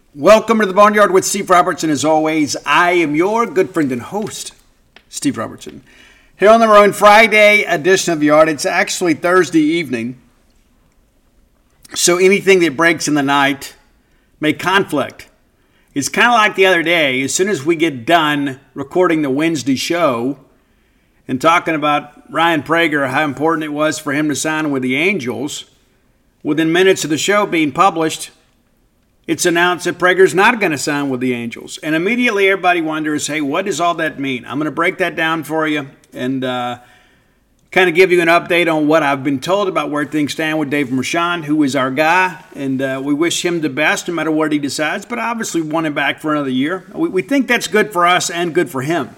Welcome to the Barnyard with Steve Robertson. As always, I am your good friend and host, Steve Robertson. Here on the Rowan Friday edition of Yard. It's actually Thursday evening, so anything that breaks in the night may conflict. It's kind of like the other day. As soon as we get done recording the Wednesday show and talking about Ryan Prager, how important it was for him to sign with the Angels, within minutes of the show being published, it's announced that Prager's not going to sign with the Angels. And immediately everybody wonders, hey, what does all that mean? I'm going to break that down for you and kind of give you an update on what I've been told about where things stand with Dave Marchand, who is our guy. And we wish him the best no matter what he decides. But obviously we want him back for another year. We think that's good for us and good for him.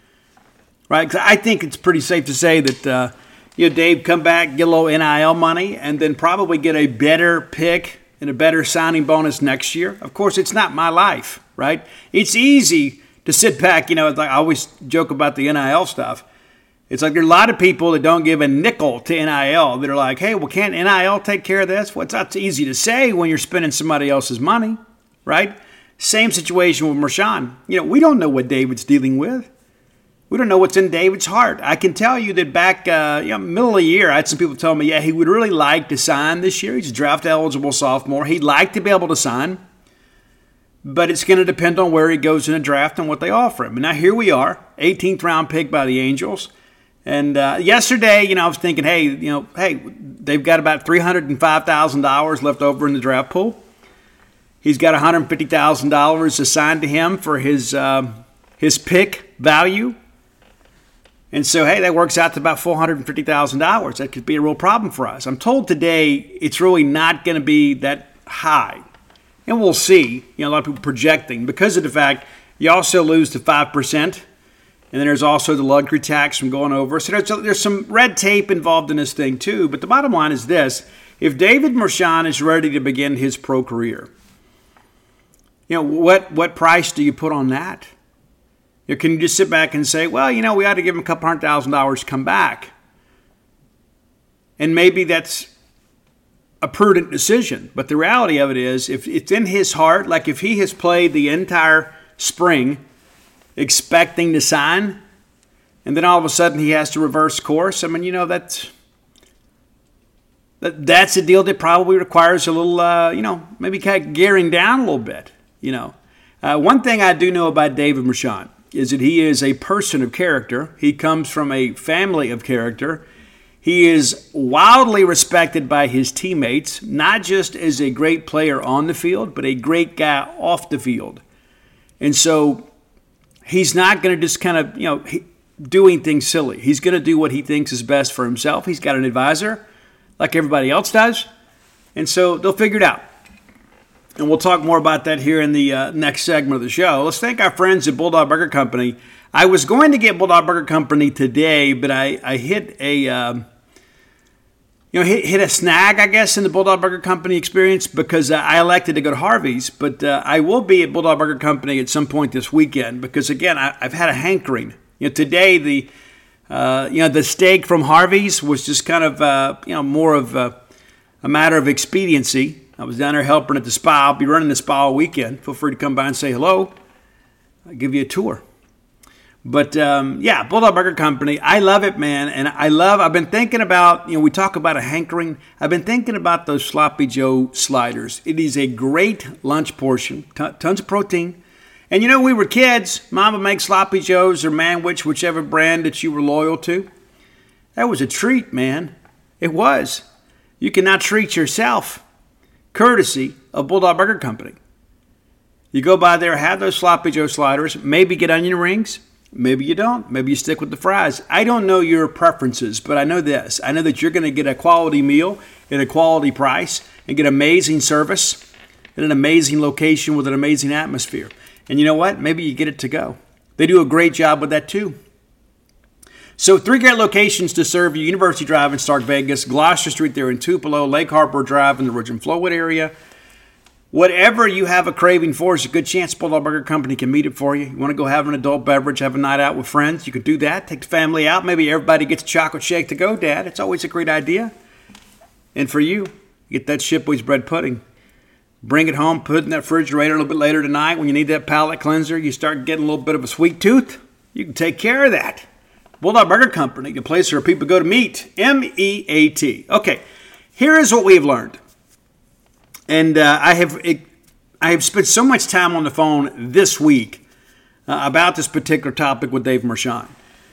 Right? 'Cause I think it's pretty safe to say that Dave come back, get a little NIL money, and then probably get a better pick and a better signing bonus next year. Of course, it's not my life, right? It's easy to sit back, it's like I always joke about the NIL stuff. It's like there are a lot of people that don't give a nickel to NIL. That are like, hey, well, can't NIL take care of this? Well, it's not easy to say when you're spending somebody else's money, right? Same situation with Marchand. We don't know what David's dealing with. We don't know what's in David's heart. I can tell you that back, middle of the year, I had some people tell me, he would really like to sign this year. He's a draft-eligible sophomore. He'd like to be able to sign, but it's going to depend on where he goes in the draft and what they offer him. And now here we are, 18th round pick by the Angels. And yesterday, I was thinking, hey, they've got about $305,000 left over in the draft pool. He's got $150,000 assigned to him for his pick value. And so, hey, that works out to about $450,000. That could be a real problem for us. I'm told today it's really not going to be that high. And we'll see. A lot of people projecting because of the fact you also lose the 5%. And then there's also the luxury tax from going over. So there's some red tape involved in this thing too. But the bottom line is this. If David Marchand is ready to begin his pro career, what price do you put on that? Can you just sit back and say, well, we ought to give him a couple $100,000 to come back? And maybe that's a prudent decision. But the reality of it is, if it's in his heart, like if he has played the entire spring expecting to sign, and then all of a sudden he has to reverse course, that's a deal that probably requires a little, maybe kind of gearing down a little bit, One thing I do know about David Marchand is that he is a person of character. He comes from a family of character. He is wildly respected by his teammates, not just as a great player on the field, but a great guy off the field. And so he's not going to just kind of, doing things silly. He's going to do what he thinks is best for himself. He's got an advisor like everybody else does. And so they'll figure it out. And we'll talk more about that here in the next segment of the show. Let's thank our friends at Bulldog Burger Company. I was going to get Bulldog Burger Company today, but I hit a hit a snag, I guess, in the Bulldog Burger Company experience because I elected to go to Harvey's. But I will be at Bulldog Burger Company at some point this weekend because, again, I've had a hankering. Today the steak from Harvey's was just kind of more of a matter of expediency. I was down there helping at the spa. I'll be running the spa all weekend. Feel free to come by and say hello. I'll give you a tour. But, Bulldog Burger Company, I love it, man. And I've been thinking about, we talk about a hankering. I've been thinking about those Sloppy Joe sliders. It is a great lunch portion, tons of protein. And, we were kids. Mom would make Sloppy Joes or Manwich, whichever brand that you were loyal to. That was a treat, man. It was. You can now treat yourself. Courtesy of Bulldog Burger Company. You go by there, have those Sloppy Joe sliders, maybe get onion rings, maybe you don't, maybe you stick with the fries. I don't know your preferences, but I know this. I know that you're going to get a quality meal at a quality price and get amazing service at an amazing location with an amazing atmosphere. And you know what? Maybe you get it to go. They do a great job with that too. So 3 great locations to serve you: University Drive in Stark Vegas, Gloucester Street there in Tupelo, Lake Harbor Drive in the Ridge and Flowwood area. Whatever you have a craving for, is a good chance Bulldog Burger Company can meet it for you. You want to go have an adult beverage, have a night out with friends, you can do that. Take the family out. Maybe everybody gets a chocolate shake to go, Dad. It's always a great idea. And for you, get that Shipway's bread pudding. bring it home, put it in that refrigerator a little bit later tonight. When you need that palate cleanser, you start getting a little bit of a sweet tooth, you can take care of that. Bulldog Burger Company, the place where people go to meet. M-E-A-T. Okay, here is what we have learned. And I have spent so much time on the phone this week about this particular topic with Dave Mershon.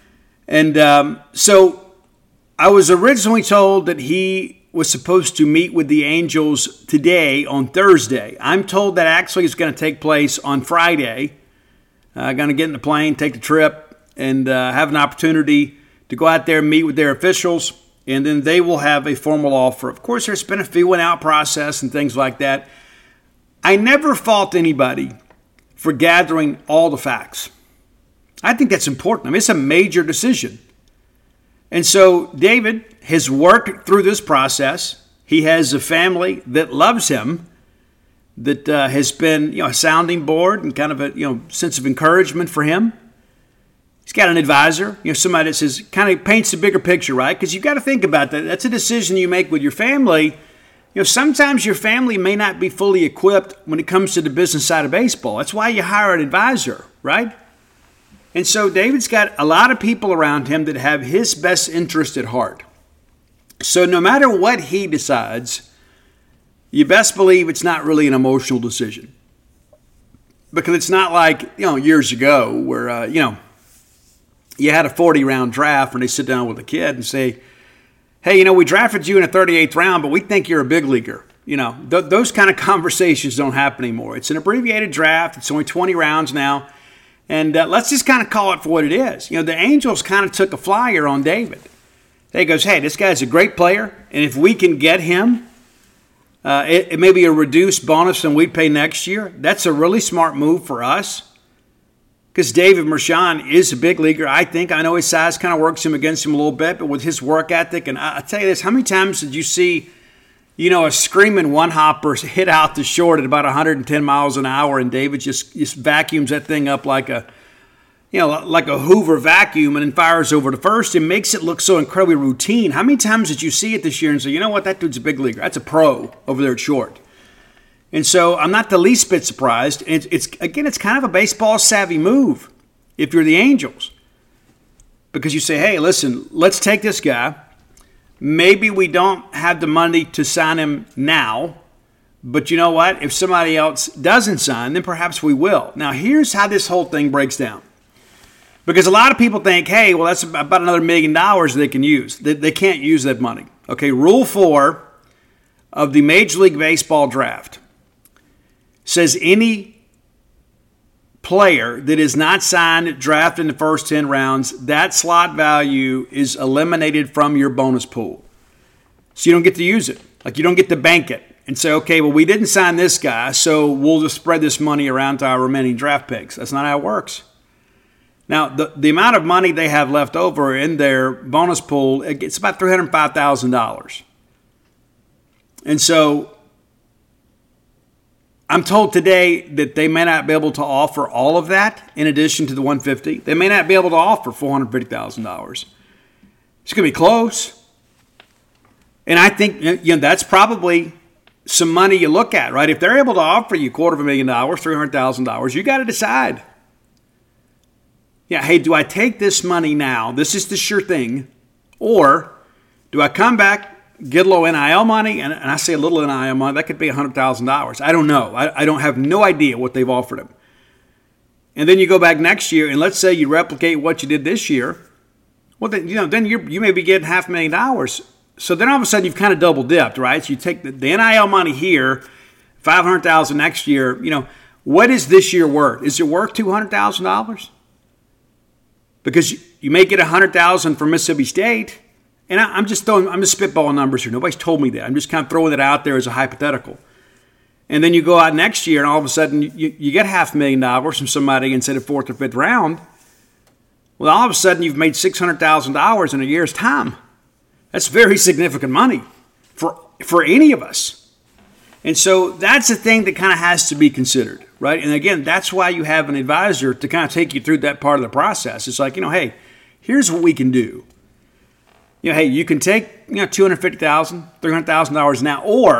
And so I was originally told that he was supposed to meet with the Angels today on Thursday. I'm told that actually is going to take place on Friday. Going to get in the plane, take the trip, and have an opportunity to go out there and meet with their officials, and then they will have a formal offer. Of course, there's been a feeling out process and things like that. I never fault anybody for gathering all the facts. I think that's important. I mean, it's a major decision. And so David has worked through this process. He has a family that loves him, that has been, a sounding board and kind of a, sense of encouragement for him. He's got an advisor, somebody that says, kind of paints the bigger picture, right? Because you've got to think about that. That's a decision you make with your family. Sometimes your family may not be fully equipped when it comes to the business side of baseball. That's why you hire an advisor, right? And so David's got a lot of people around him that have his best interest at heart. So no matter what he decides, you best believe it's not really an emotional decision. Because it's not like, years ago where, you had a 40-round draft and they sit down with a kid and say, hey, we drafted you in the 38th round, but we think you're a big leaguer. Those kind of conversations don't happen anymore. It's an abbreviated draft. It's only 20 rounds now. And let's just kind of call it for what it is. The Angels kind of took a flyer on David. They goes, hey, this guy's a great player, and if we can get him, it may be a reduced bonus than we'd pay next year. That's a really smart move for us. Because David Mershon is a big leaguer, I think. I know his size kind of works him against him a little bit, but with his work ethic, and I tell you this, how many times did you see, a screaming one-hopper hit out to short at about 110 miles an hour, and David just vacuums that thing up like a Hoover vacuum and then fires over to first and makes it look so incredibly routine. How many times did you see it this year and say, that dude's a big leaguer. That's a pro over there at short. And so I'm not the least bit surprised. It's kind of a baseball savvy move if you're the Angels. Because you say, hey, listen, let's take this guy. Maybe we don't have the money to sign him now. But you know what? If somebody else doesn't sign, then perhaps we will. Now, here's how this whole thing breaks down. Because a lot of people think, hey, well, that's about another $1 million they can use. They can't use that money. Okay, Rule 4 of the Major League Baseball draft says any player that is not signed, drafted in the first 10 rounds, that slot value is eliminated from your bonus pool. So you don't get to use it. Like you don't get to bank it and say, okay, well, we didn't sign this guy, so we'll just spread this money around to our remaining draft picks. That's not how it works. Now, the amount of money they have left over in their bonus pool, it's about $305,000. And so I'm told today that they may not be able to offer all of that in addition to the $150,000. They may not be able to offer $450,000. It's going to be close. And I think that's probably some money you look at, right? If they're able to offer you $250,000, $300,000, you got to decide. Yeah, hey, do I take this money now? This is the sure thing. Or do I come back, get a little NIL money, and I say a little NIL money, that could be $100,000. I don't know. I don't have no idea what they've offered him. And then you go back next year, and let's say you replicate what you did this year. Well, then you may be getting $500,000. So then all of a sudden you've kind of double dipped, right? So you take the NIL money here, $500,000 next year. What is this year worth? Is it worth $200,000? Because you may get $100,000 from Mississippi State. And I'm just spitballing numbers here. Nobody's told me that. I'm just kind of throwing it out there as a hypothetical. And then you go out next year, and all of a sudden you get $500,000 from somebody instead of fourth or fifth round. Well, all of a sudden you've made $600,000 in a year's time. That's very significant money for any of us. And so that's the thing that kind of has to be considered, right? And again, that's why you have an advisor to kind of take you through that part of the process. It's like, hey, here's what we can do. Hey, you can take $250,000, $300,000 now, or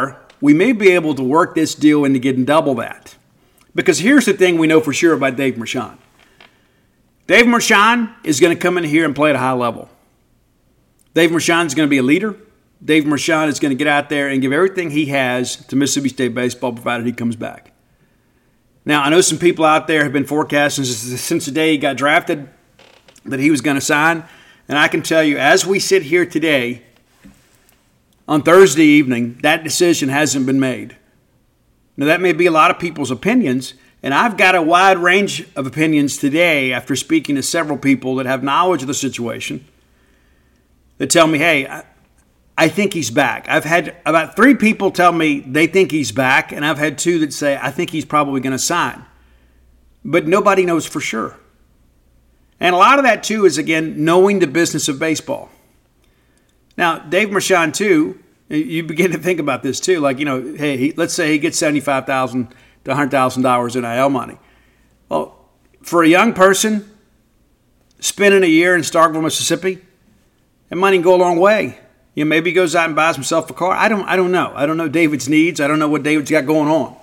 we may be able to work this deal into getting double that. Because here's the thing we know for sure about Dave Mershon. Dave Mershon is going to come in here and play at a high level. Dave Mershon is going to be a leader. Dave Mershon is going to get out there and give everything he has to Mississippi State baseball, provided he comes back. Now, I know some people out there have been forecasting since the day he got drafted that he was going to sign. And I can tell you, as we sit here today, on Thursday evening, that decision hasn't been made. Now, that may be a lot of people's opinions, and I've got a wide range of opinions today after speaking to several people that have knowledge of the situation that tell me, hey, I think he's back. I've had about 3 people tell me they think he's back, and I've had 2 that say, I think he's probably going to sign. But nobody knows for sure. And a lot of that, too, is, again, knowing the business of baseball. Now, Dave Mershon, too, you begin to think about this, too. Like, hey, let's say he gets $75,000 to $100,000 in NIL money. Well, for a young person spending a year in Starkville, Mississippi, that money can go a long way. Maybe he goes out and buys himself a car. I don't know. I don't know David's needs. I don't know what David's got going on.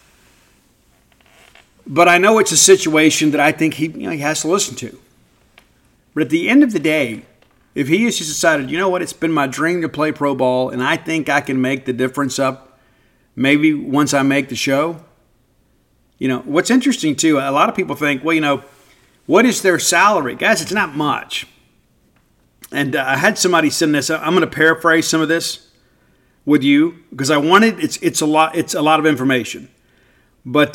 But I know it's a situation that I think he has to listen to. But at the end of the day, if he has just decided, it's been my dream to play pro ball, and I think I can make the difference up maybe once I make the show. What's interesting, too, a lot of people think, what is their salary? Guys, it's not much. And I had somebody send this. I'm going to paraphrase some of this with you because I wanted. It's a lot. It's a lot of information. But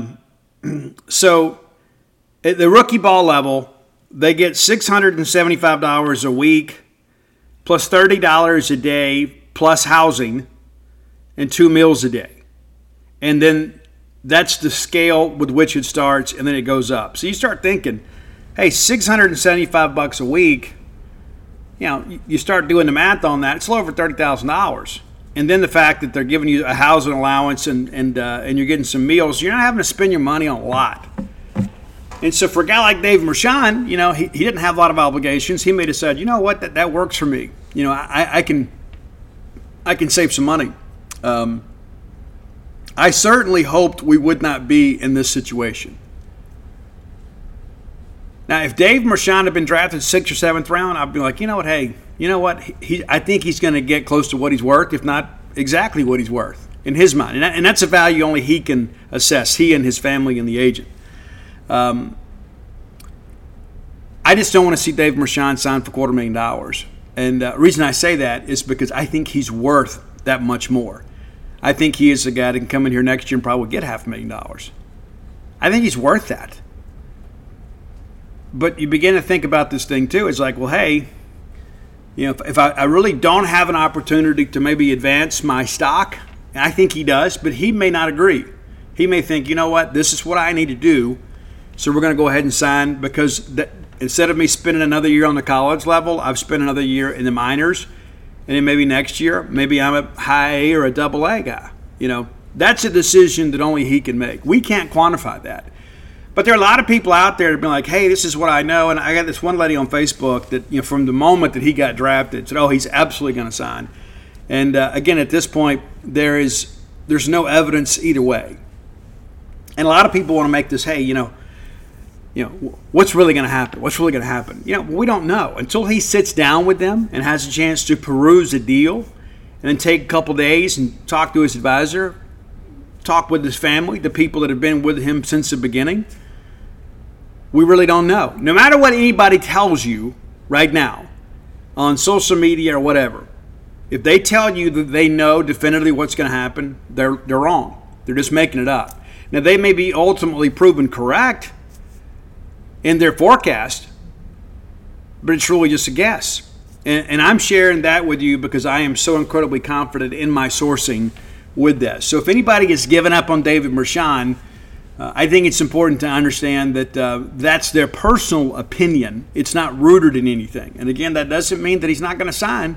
so at the rookie ball level, they get $675 a week, plus $30 a day, plus housing, and 2 meals a day, and then that's the scale with which it starts, and then it goes up. So you start thinking, hey, $675 a week. You start doing the math on that, it's a little over $30,000. And then the fact that they're giving you a housing allowance and you're getting some meals, you're not having to spend your money on a lot. And so for a guy like Dave Mershon, he didn't have a lot of obligations. He may have said, that works for me. I can save some money. I certainly hoped we would not be in this situation. Now, if Dave Mershon had been drafted 6th or 7th round, I'd be like, hey, I think he's going to get close to what he's worth, if not exactly what he's worth in his mind. And that's a value only he can assess, he and his family and the agent. I just don't want to see Dave Mershon sign for $250,000. And the reason I say that is because I think he's worth that much more. I think he is a guy that can come in here next year and probably get $500,000. I think he's worth that. But you begin to think about this thing, too. It's like, well, hey, if I really don't have an opportunity to maybe advance my stock, and I think he does, but he may not agree. He may think, this is what I need to do, so we're going to go ahead and sign because instead of me spending another year on the college level, I've spent another year in the minors, and then maybe next year, maybe I'm a high A or a double A guy. That's a decision that only he can make. We can't quantify that. But there are a lot of people out there that have been like, hey, this is what I know. And I got this one lady on Facebook that, from the moment that he got drafted, said, oh, he's absolutely going to sign. And, again, at this point, there's no evidence either way. And a lot of people want to make this, hey, what's really going to happen? What's really going to happen? We don't know. Until he sits down with them and has a chance to peruse the deal and then take a couple days and talk to his advisor, talk with his family, the people that have been with him since the beginning, we really don't know. No matter what anybody tells you right now on social media or whatever, if they tell you that they know definitively what's going to happen, they're wrong. They're just making it up. Now, they may be ultimately proven correct in their forecast, but it's really just a guess. And I'm sharing that with you because I am so incredibly confident in my sourcing with this. So if anybody has given up on David Mershon, I think it's important to understand that that's their personal opinion. It's not rooted in anything. And again, that doesn't mean that he's not going to sign.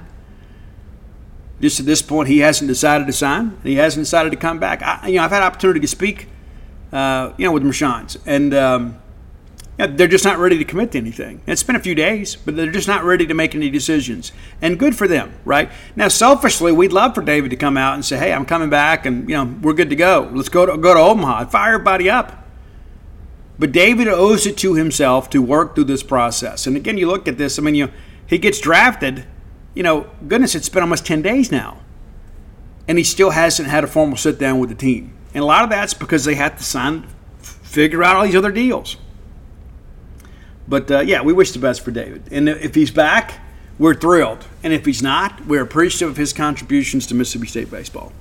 Just at this point, he hasn't decided to sign. He hasn't decided to come back. I've had opportunity to speak, with Mershon's, and They're just not ready to commit to anything. It's been a few days, but they're just not ready to make any decisions. And good for them, right? Now, selfishly, we'd love for David to come out and say, hey, I'm coming back and, we're good to go. Let's go to Omaha and fire everybody up. But David owes it to himself to work through this process. And again, you look at this, he gets drafted, goodness, it's been almost 10 days now. And he still hasn't had a formal sit down with the team. And a lot of that's because they have to figure out all these other deals. But, we wish the best for David. And if he's back, we're thrilled. And if he's not, we're appreciative of his contributions to Mississippi State baseball.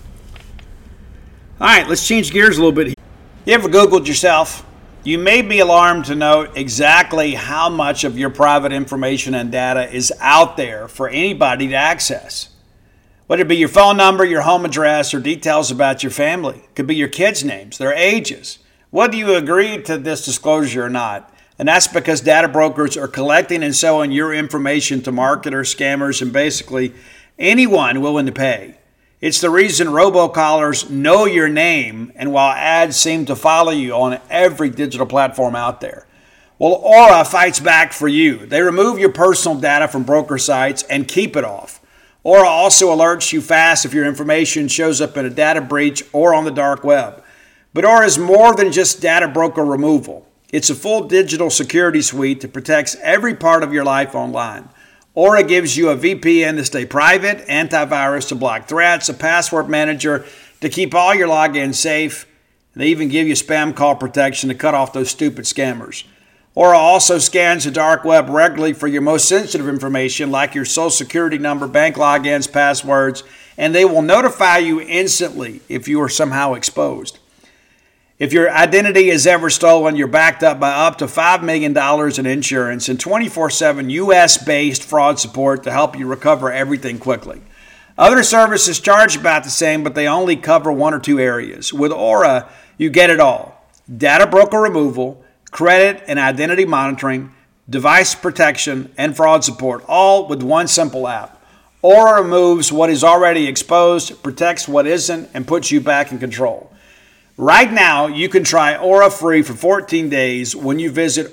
All right, let's change gears a little bit. You ever Googled yourself? You may be alarmed to note exactly how much of your private information and data is out there for anybody to access. Whether it be your phone number, your home address, or details about your family. It could be your kids' names, their ages. Whether you agree to this disclosure or not. And that's because data brokers are collecting and selling your information to marketers, scammers, and basically anyone willing to pay. It's the reason robocallers know your name and while ads seem to follow you on every digital platform out there. Well, Aura fights back for you. They remove your personal data from broker sites and keep it off. Aura also alerts you fast if your information shows up in a data breach or on the dark web. But Aura is more than just data broker removal. It's a full digital security suite that protects every part of your life online. Aura gives you a VPN to stay private, antivirus to block threats, a password manager to keep all your logins safe. And they even give you spam call protection to cut off those stupid scammers. Aura also scans the dark web regularly for your most sensitive information like your social security number, bank logins, passwords, and they will notify you instantly if you are somehow exposed. If your identity is ever stolen, you're backed up by up to $5 million in insurance and 24/7 U.S.-based fraud support to help you recover everything quickly. Other services charge about the same, but they only cover one or two areas. With Aura, you get it all. Data broker removal, credit and identity monitoring, device protection, and fraud support, all with one simple app. Aura removes what is already exposed, protects what isn't, and puts you back in control. Right now, you can try Aura free for 14 days when you visit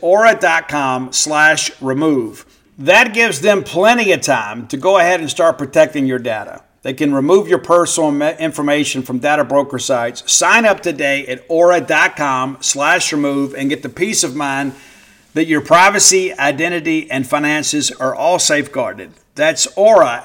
aura.com/remove. That gives them plenty of time to go ahead and start protecting your data. They can remove your personal information from data broker sites. Sign up today at aura.com/remove and get the peace of mind that your privacy, identity, and finances are all safeguarded. That's Aura,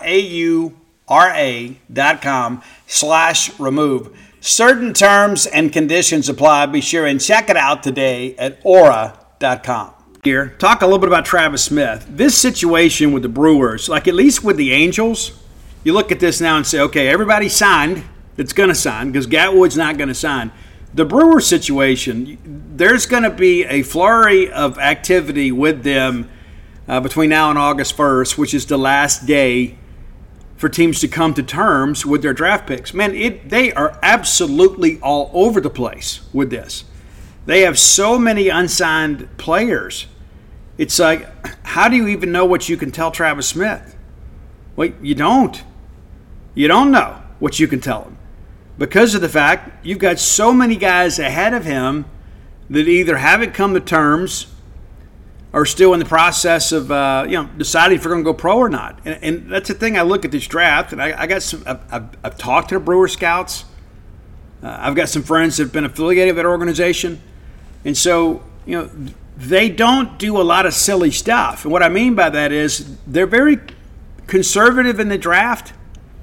AURA.com/remove. Certain terms and conditions apply. Be sure and check it out today at aura.com. Here, talk a little bit about Travis Smith. This situation with the Brewers, like at least with the Angels, you look at this now and say, okay, everybody signed that's going to sign because Gatwood's not going to sign. The Brewers situation, there's going to be a flurry of activity with them between now and August 1st, which is the last day for teams to come to terms with their draft picks. Man, they are absolutely all over the place with this. They have so many unsigned players. It's like, how do you even know what you can tell Travis Smith? Well, you don't. You don't know what you can tell him because of the fact you've got so many guys ahead of him that either haven't come to terms are still in the process of deciding if they're going to go pro or not. And that's the thing. I look at this draft, and I got some. I've talked to the Brewer scouts. I've got some friends that have been affiliated with that organization, and so they don't do a lot of silly stuff. And what I mean by that is they're very conservative in the draft,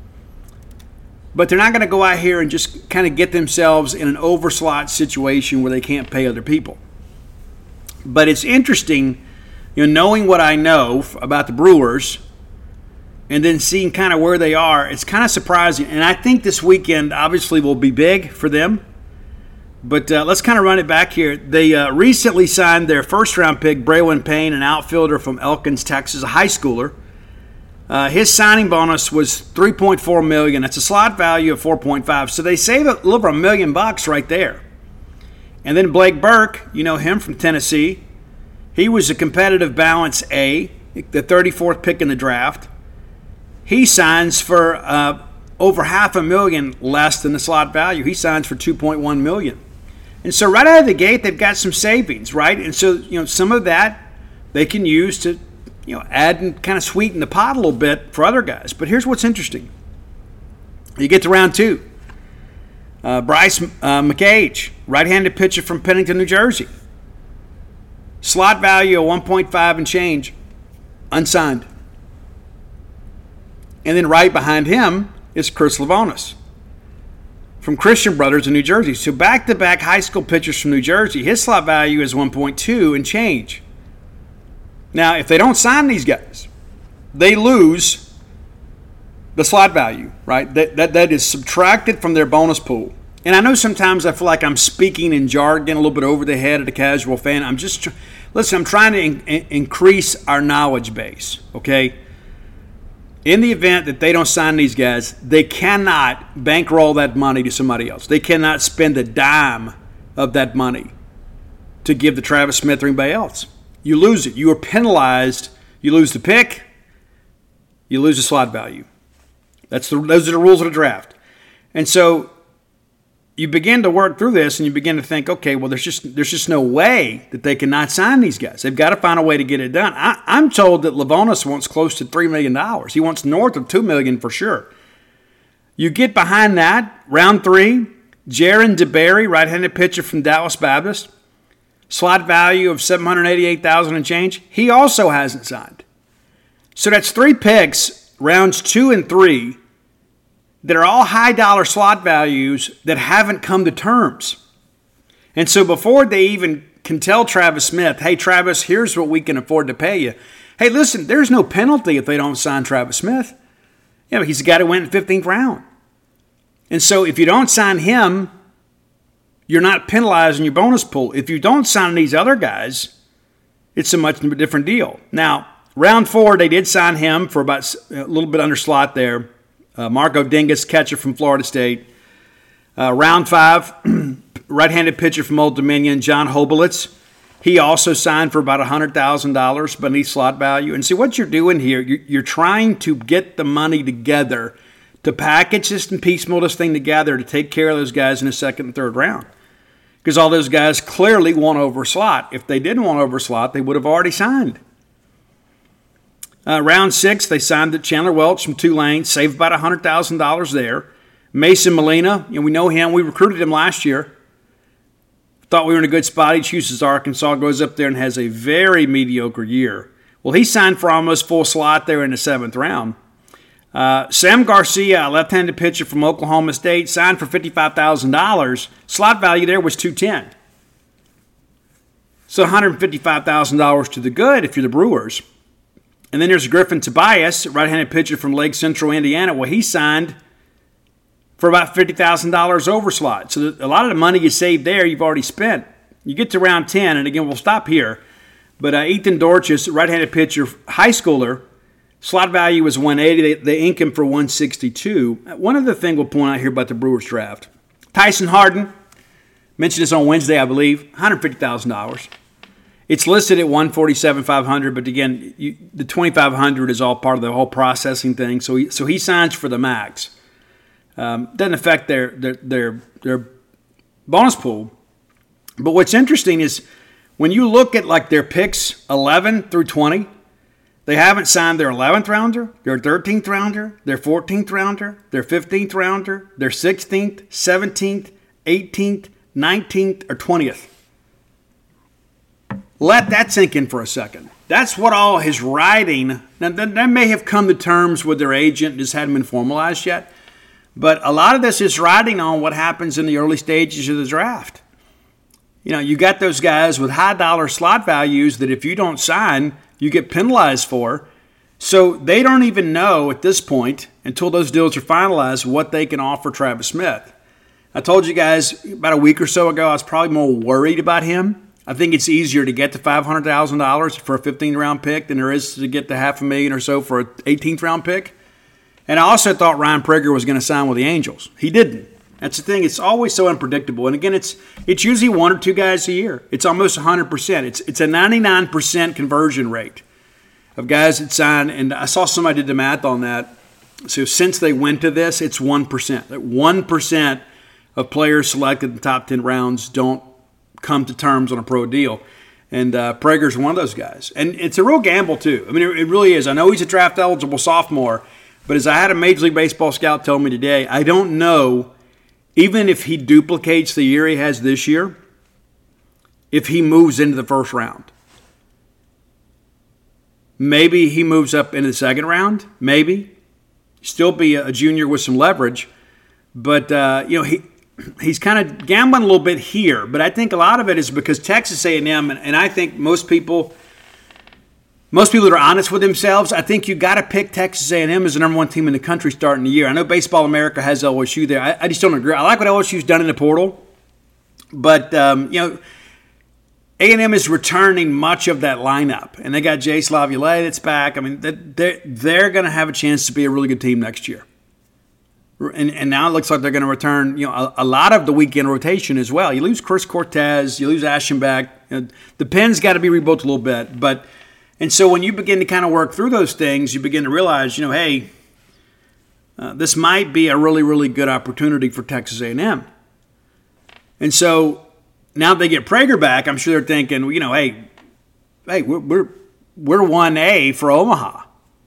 but they're not going to go out here and just kind of get themselves in an overslot situation where they can't pay other people. But it's interesting, knowing what I know about the Brewers and then seeing kind of where they are, it's kind of surprising. And I think this weekend obviously will be big for them. But let's kind of run it back here. They recently signed their first-round pick, Braylon Payne, an outfielder from Elkins, Texas, a high schooler. His signing bonus was $3.4 million. That's a slot value of $4.5. So they save a little over $1 million right there. And then Blake Burke, you know him from Tennessee. He was a competitive balance A, the 34th pick in the draft. He signs for over $500,000 less than the slot value. He signs for $2.1 million. And so right out of the gate, they've got some savings, right? And so, some of that they can use to, add and kind of sweeten the pot a little bit for other guys. But here's what's interesting. You get to round 2. Bryce McCage, right-handed pitcher from Pennington, New Jersey. Slot value of 1.5 and change, unsigned. And then right behind him is Chris Livonis from Christian Brothers in New Jersey. So back-to-back high school pitchers from New Jersey. His slot value is 1.2 and change. Now, if they don't sign these guys, they lose the slot value, right? That is subtracted from their bonus pool. And I know sometimes I feel like I'm speaking in jargon a little bit over the head of the casual fan. I'm trying to increase our knowledge base, okay? In the event that they don't sign these guys, they cannot bankroll that money to somebody else. They cannot spend a dime of that money to give to Travis Smith or anybody else. You lose it. You are penalized. You lose the pick. You lose the slot value. Those are the rules of the draft. And so you begin to work through this and you begin to think, okay, well, there's just no way that they cannot sign these guys. They've got to find a way to get it done. I'm told that Livonis wants close to $3 million. He wants north of $2 million for sure. You get behind that, round 3, Jaron DeBerry, right-handed pitcher from Dallas Baptist, slot value of $788,000 and change. He also hasn't signed. So that's 3 picks, rounds 2 and 3, that are all high-dollar slot values that haven't come to terms. And so before they even can tell Travis Smith, hey, Travis, here's what we can afford to pay you. Hey, listen, there's no penalty if they don't sign Travis Smith. He's the guy that went in the 15th round. And so if you don't sign him, you're not penalizing your bonus pool. If you don't sign these other guys, it's a much different deal. Now, round 4, they did sign him for about a little bit under slot there. Marco Dingus, catcher from Florida State. Round 5, right-handed pitcher from Old Dominion, John Hobelitz. He also signed for about $100,000 beneath slot value. And see, what you're doing here, you're trying to get the money together to package this and piecemeal this thing together to take care of those guys in the 2nd and 3rd round. Because all those guys clearly want over slot. If they didn't want over slot, they would have already signed. Round 6, they signed Chandler Welch from Tulane, saved about $100,000 there. Mason Molina, we know him. We recruited him last year. Thought we were in a good spot. He chooses Arkansas, goes up there and has a very mediocre year. Well, he signed for almost full slot there in the 7th round. Sam Garcia, a left-handed pitcher from Oklahoma State, signed for $55,000. Slot value there was $210,000. So $155,000 to the good if you're the Brewers. And then there's Griffin Tobias, right-handed pitcher from Lake Central, Indiana. Well, he signed for about $50,000 over slot. So a lot of the money you saved there, you've already spent. You get to round 10, and again, we'll stop here. But Ethan Dorchis, right-handed pitcher, high schooler, slot value was $180,000. They ink him for $162,000. One other thing we'll point out here about the Brewers draft. Tyson Harden, mentioned this on Wednesday, I believe, $150,000. It's listed at $147,500, but again, the $2,500 is all part of the whole processing thing. So he signs for the max. Doesn't affect their bonus pool. But what's interesting is when you look at like their picks 11 through 20, they haven't signed their 11th rounder, their 13th rounder, their 14th rounder, their 15th rounder, their 16th, 17th, 18th, 19th, or 20th. Let that sink in for a second. That's what all his writing, now that may have come to terms with their agent, just hadn't been formalized yet. But a lot of this is riding on what happens in the early stages of the draft. You got those guys with high dollar slot values that if you don't sign, you get penalized for. So they don't even know at this point, until those deals are finalized, what they can offer Travis Smith. I told you guys about a week or so ago, I was probably more worried about him. I think it's easier to get to $500,000 for a 15th-round pick than there is to get to $500,000 or so for an 18th-round pick. And I also thought Ryan Prigger was going to sign with the Angels. He didn't. That's the thing. It's always so unpredictable. And again, it's usually 1 or 2 guys a year. It's almost 100%. It's a 99% conversion rate of guys that sign. And I saw somebody did the math on that. So since they went to this, it's 1%. That 1% of players selected in the top 10 rounds don't come to terms on a pro deal. And Prager's one of those guys. And it's a real gamble, too. I mean, it really is. I know he's a draft-eligible sophomore, but as I had a Major League Baseball scout tell me today, I don't know, even if he duplicates the year he has this year, if he moves into the first round. Maybe he moves up into the second round. Maybe. Still be a junior with some leverage. But, he's kind of gambling a little bit here, but I think a lot of it is because Texas A&M, and I think most people that are honest with themselves, I think you got to pick Texas A&M as the number one team in the country starting the year. I know Baseball America has LSU there. I just don't agree. I like what LSU's done in the portal, but A&M is returning much of that lineup, and they got Jace Laviolette that's back. I mean, they're going to have a chance to be a really good team next year. And now it looks like they're going to return, a lot of the weekend rotation as well. You lose Chris Cortez, you lose Aschenbeck. The pen's got to be rebuilt a little bit. And so when you begin to kind of work through those things, you begin to realize, hey, this might be a really, really good opportunity for Texas A&M. And so now they get Prager back. I'm sure they're thinking, hey, we're 1A for Omaha.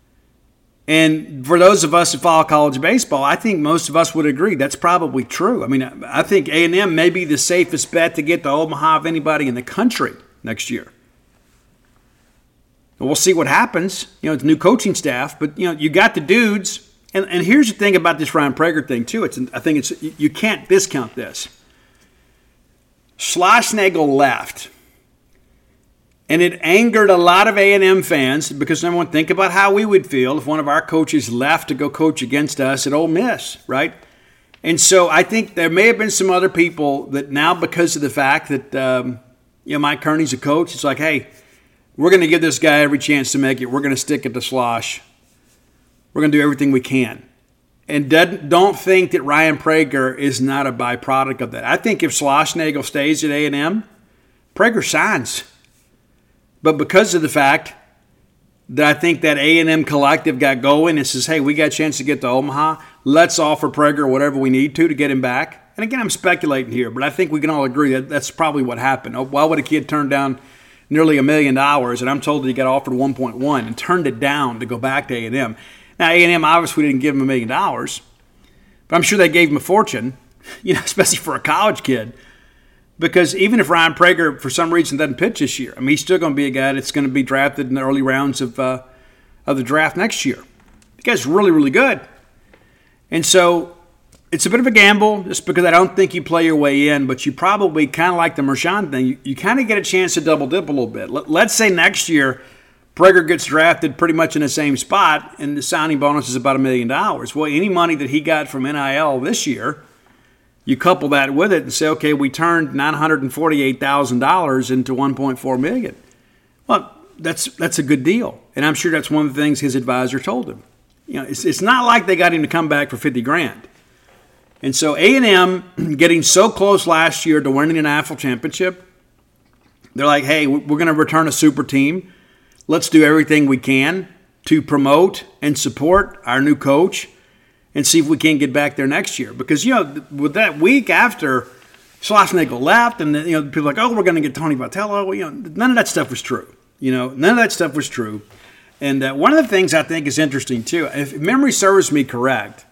And for those of us who follow college baseball, I think most of us would agree that's probably true. I mean, I think A&M may be the safest bet to get to Omaha of anybody in the country next year. And we'll see what happens. It's a new coaching staff, but you got the dudes. And here's the thing about this Ryan Prager thing too. I think you can't discount this. Schlossnagle left. And it angered a lot of A&M fans because, number one, think about how we would feel if one of our coaches left to go coach against us at Ole Miss, right? And so I think there may have been some other people that now, because of the fact that Mike Kearney's a coach, it's like, hey, we're going to give this guy every chance to make it. We're going to stick it to Slosh. We're going to do everything we can. And don't think that Ryan Prager is not a byproduct of that. I think if Schlossnagle stays at A&M, Prager signs. But because of the fact that I think that A&M collective got going and says, hey, we got a chance to get to Omaha, let's offer Prager whatever we need to get him back. And again, I'm speculating here, but I think we can all agree that that's probably what happened. Why would a kid turn down nearly $1 million, and I'm told that he got offered 1.1 and turned it down to go back to A&M? Now, A&M obviously didn't give him $1 million, but I'm sure they gave him a fortune, especially for a college kid. Because even if Ryan Prager, for some reason, doesn't pitch this year, I mean, he's still going to be a guy that's going to be drafted in the early rounds of the draft next year. The guy's really, really good. And so it's a bit of a gamble just because I don't think you play your way in, but you probably kind of like the Mershon thing. You kind of get a chance to double-dip a little bit. Let's say next year Prager gets drafted pretty much in the same spot and the signing bonus is about $1 million. Well, any money that he got from NIL this year, you couple that with it and say, okay, we turned $948,000 into $1.4 million. Well, that's a good deal, and I'm sure that's one of the things his advisor told him. It's not like they got him to come back for $50,000. And so A&M getting so close last year to winning a national championship, they're like, hey, we're going to return a super team. Let's do everything we can to promote and support our new coach and see if we can get back there next year. Because, with that week after Schlossnagle left and, people are like, oh, we're going to get Tony Vitello, none of that stuff was true. None of that stuff was true. And one of the things I think is interesting, too, if memory serves me correct,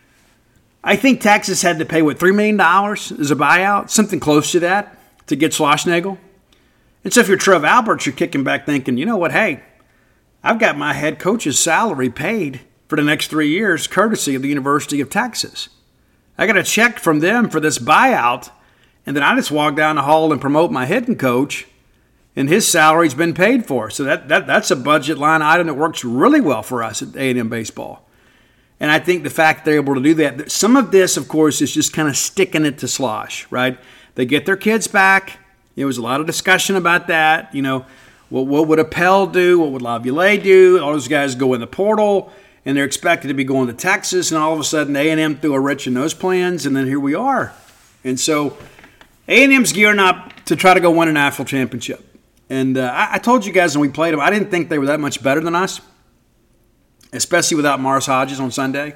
I think Texas had to pay, $3 million as a buyout, something close to that, to get Schlossnagle. And so if you're Trev Alberts, you're kicking back thinking, you know what, hey, I've got my head coach's salary paid for the next 3 years, courtesy of the University of Texas. I got a check from them for this buyout, and then I just walk down the hall and promote my hitting coach, and his salary's been paid for. So that's a budget line item that works really well for us at A&M baseball. And I think the fact that they're able to do that, some of this, of course, is just kind of sticking it to Slosh, right? They get their kids back. There was a lot of discussion about that. What would Appel do? What would Laviolette do? All those guys go in the portal, and they're expected to be going to Texas, and all of a sudden A&M threw a wrench in those plans, and then here we are. And so A&M's gearing up to try to go win a national championship. And I told you guys when we played them, I didn't think they were that much better than us, especially without Morris Hodges on Sunday.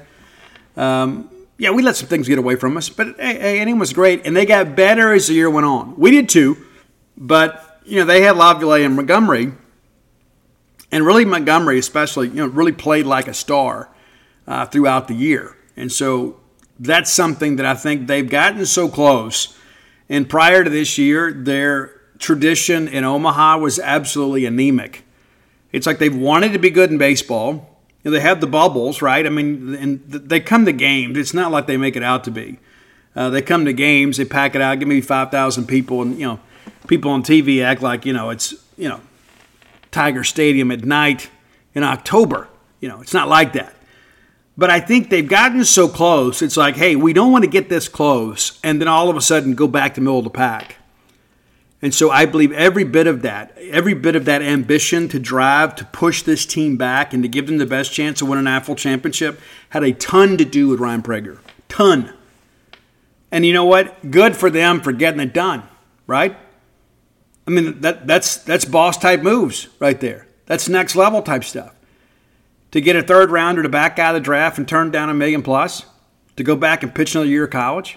We let some things get away from us, but A&M was great, and they got better as the year went on. We did too. But, they had Laviolette and Montgomery. And really Montgomery especially, really played like a star throughout the year. And so that's something that I think they've gotten so close. And prior to this year, their tradition in Omaha was absolutely anemic. It's like they've wanted to be good in baseball. They have the bubbles, right? I mean, and they come to games. It's not like they make it out to be. They come to games, they pack it out, give me 5,000 people, and people on TV act like it's Tiger Stadium at night in October. It's not like that. But I think they've gotten so close. It's like, hey, we don't want to get this close, and then all of a sudden go back to the middle of the pack. And so I believe every bit of that ambition to drive, to push this team back and to give them the best chance to win an AFL championship had a ton to do with Ryan Prager. Ton. And you know what? Good for them for getting it done, right? I mean, that's boss-type moves right there. That's next-level type stuff. To get a third rounder to back out of the draft and turn down $1 million plus, to go back and pitch another year of college,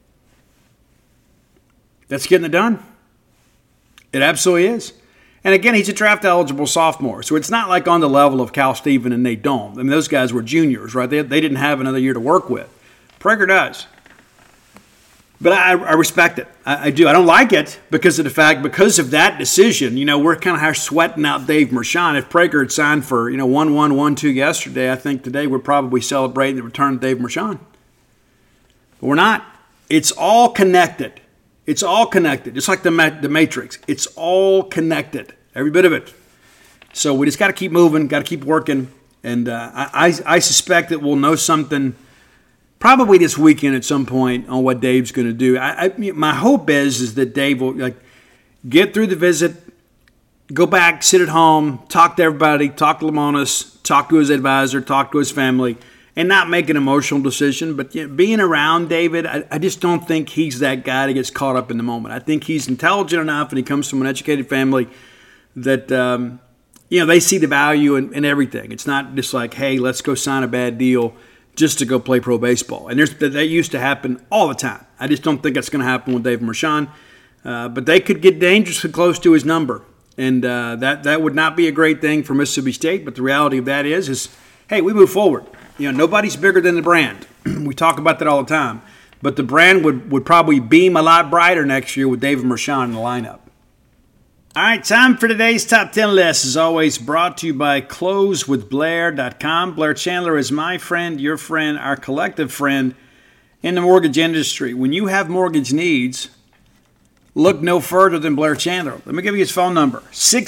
that's getting it done. It absolutely is. And again, he's a draft-eligible sophomore, so it's not like on the level of Cal Steven and Nate Dohm. I mean, those guys were juniors, right? They didn't have another year to work with. Prager does. But I respect it. I do. I don't like it because of that decision. We're kind of sweating out Dave Mershon. If Prager had signed for 1-1, 1-2 yesterday, I think today we're probably celebrating the return of Dave Mershon. But we're not. It's all connected. It's all connected. Just like the Matrix. It's all connected. Every bit of it. So we just got to keep moving. Got to keep working. And I suspect that we'll know something probably this weekend at some point on what Dave's going to do. My hope is that Dave will get through the visit, go back, sit at home, talk to everybody, talk to Lemonis, talk to his advisor, talk to his family, and not make an emotional decision. But being around David, I just don't think he's that guy that gets caught up in the moment. I think he's intelligent enough, and he comes from an educated family that they see the value in everything. It's not just like, hey, let's go sign a bad deal just to go play pro baseball. And that used to happen all the time. I just don't think that's going to happen with Dave Mershon. But they could get dangerously close to his number. And that would not be a great thing for Mississippi State. But the reality of that is hey, we move forward. Nobody's bigger than the brand. We talk about that all the time. But the brand would probably beam a lot brighter next year with David Mershon in the lineup. All right, time for today's Top 10 list. As always, brought to you by CloseWithBlair.com. Blair Chandler is my friend, your friend, our collective friend in the mortgage industry. When you have mortgage needs, look no further than Blair Chandler. Let me give you his phone number,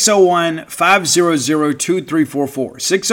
601-500-2344,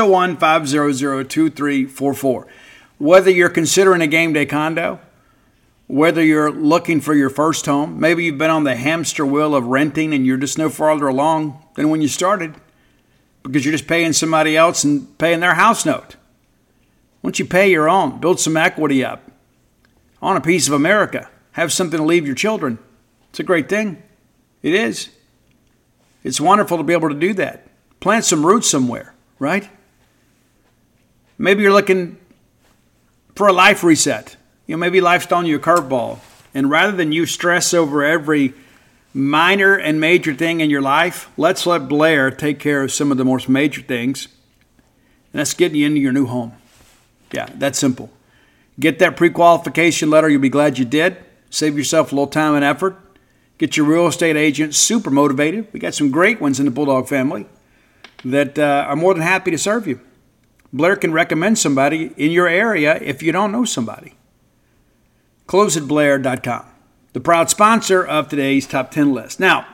601-500-2344. Whether you're considering a game day condo, whether you're looking for your first home, maybe you've been on the hamster wheel of renting and you're just no farther along than when you started because you're just paying somebody else and paying their house note. Once you pay your own, build some equity up on a piece of America, have something to leave your children. It's a great thing. It is. It's wonderful to be able to do that. Plant some roots somewhere, right? Maybe you're looking for a life reset. Maybe life's throwing you a curveball. And rather than you stress over every minor and major thing in your life, let's let Blair take care of some of the most major things. And that's getting you into your new home. Yeah, that's simple. Get that pre-qualification letter. You'll be glad you did. Save yourself a little time and effort. Get your real estate agent super motivated. We got some great ones in the Bulldog family that are more than happy to serve you. Blair can recommend somebody in your area if you don't know somebody. CloseWithBlair.com, the proud sponsor of today's Top 10 list. Now,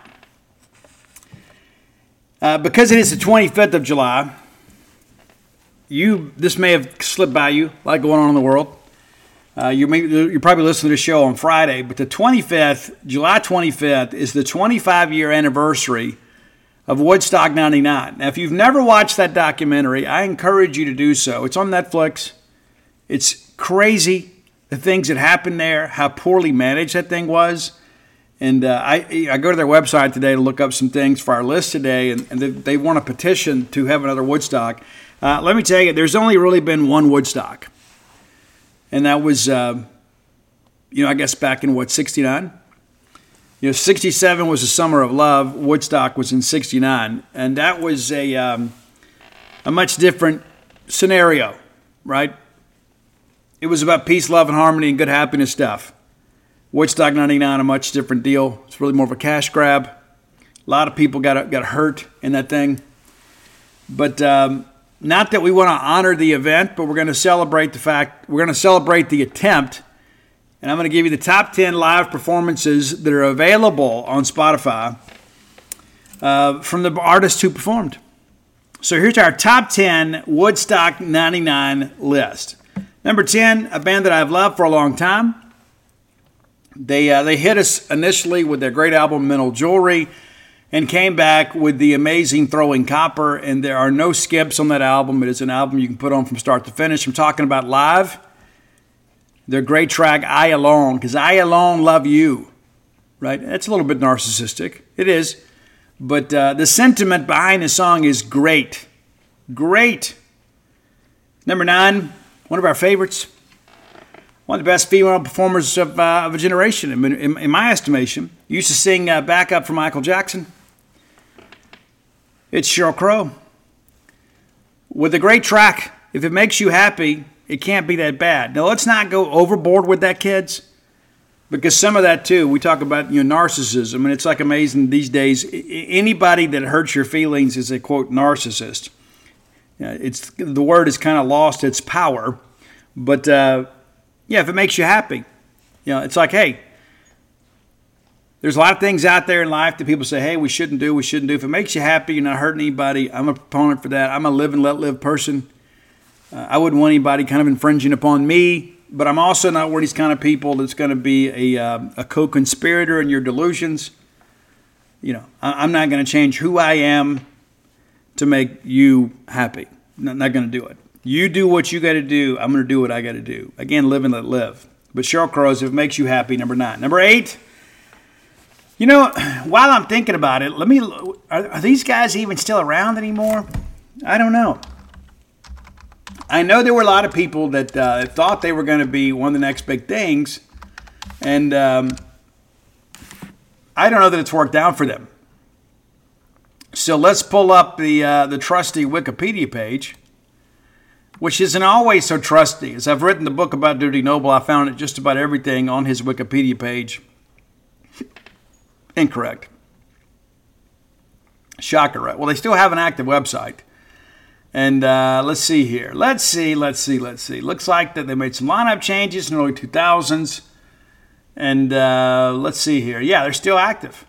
because it is the 25th of July, this may have slipped by you, a lot going on in the world. You're probably listening to the show on Friday, but the 25th, July 25th, is the 25-year anniversary of Woodstock 99. Now, if you've never watched that documentary, I encourage you to do so. It's on Netflix. It's crazy. The things that happened there, how poorly managed that thing was. And I go to their website today to look up some things for our list today, and they want a petition to have another Woodstock. Let me tell you, there's only really been one Woodstock. And that was, I guess back in, 69? '67 was the summer of love. Woodstock was in '69, and that was a much different scenario, right? It was about peace, love, and harmony and good happiness stuff. Woodstock '99, a much different deal. It's really more of a cash grab. A lot of people got hurt in that thing. But not that we want to honor the event, but we're going to celebrate the attempt. And I'm going to give you the top 10 live performances that are available on Spotify from the artists who performed. So here's our top 10 Woodstock '99 list. Number 10, a band that I've loved for a long time. They hit us initially with their great album, Mental Jewelry, and came back with the amazing Throwing Copper, and there are no skips on that album. It is an album you can put on from start to finish. I'm talking about live. Their great track, I Alone, because I Alone Love You, right? That's a little bit narcissistic. It is. But the sentiment behind the song is great. Great. Number 9, one of our favorites. One of the best female performers of a generation, in my estimation. Used to sing backup for Michael Jackson. It's Sheryl Crow. With a great track, if it makes you happy, it can't be that bad. Now, let's not go overboard with that, kids, because some of that, too, we talk about narcissism, and it's like amazing these days. Anybody that hurts your feelings is a, quote, narcissist. The word has kind of lost its power, but, if it makes you happy, it's like, hey, there's a lot of things out there in life that people say, hey, we shouldn't do. If it makes you happy, you're not hurting anybody. I'm a proponent for that. I'm a live and let live person. I wouldn't want anybody kind of infringing upon me, but I'm also not one of these kind of people that's going to be a co-conspirator in your delusions. I'm not going to change who I am to make you happy. Not going to do it. You do what you got to do. I'm going to do what I got to do. Again, live and let live. But Sheryl Crow's, if it makes you happy, number 9. Number 8, while I'm thinking about it, are these guys even still around anymore? I don't know. I know there were a lot of people that thought they were going to be one of the next big things, and I don't know that it's worked out for them. So let's pull up the trusty Wikipedia page, which isn't always so trusty. As I've written the book about Dudy Noble, I found that just about everything on his Wikipedia page incorrect. Shocker, right? Well, they still have an active website. And let's see here. Let's see. Looks like that they made some lineup changes in the early 2000s. And let's see here. Yeah, they're still active.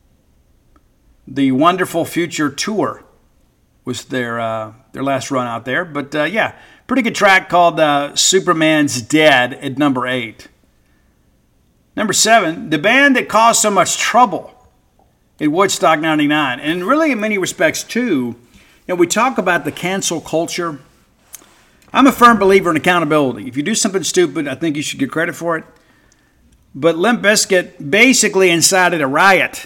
The Wonderful Future Tour was their last run out there. But pretty good track called Superman's Dead at number 8. Number 7, the band that caused so much trouble at Woodstock '99. And really in many respects too, we talk about the cancel culture. I'm a firm believer in accountability. If you do something stupid, I think you should get credit for it. But Limp Bizkit basically incited a riot,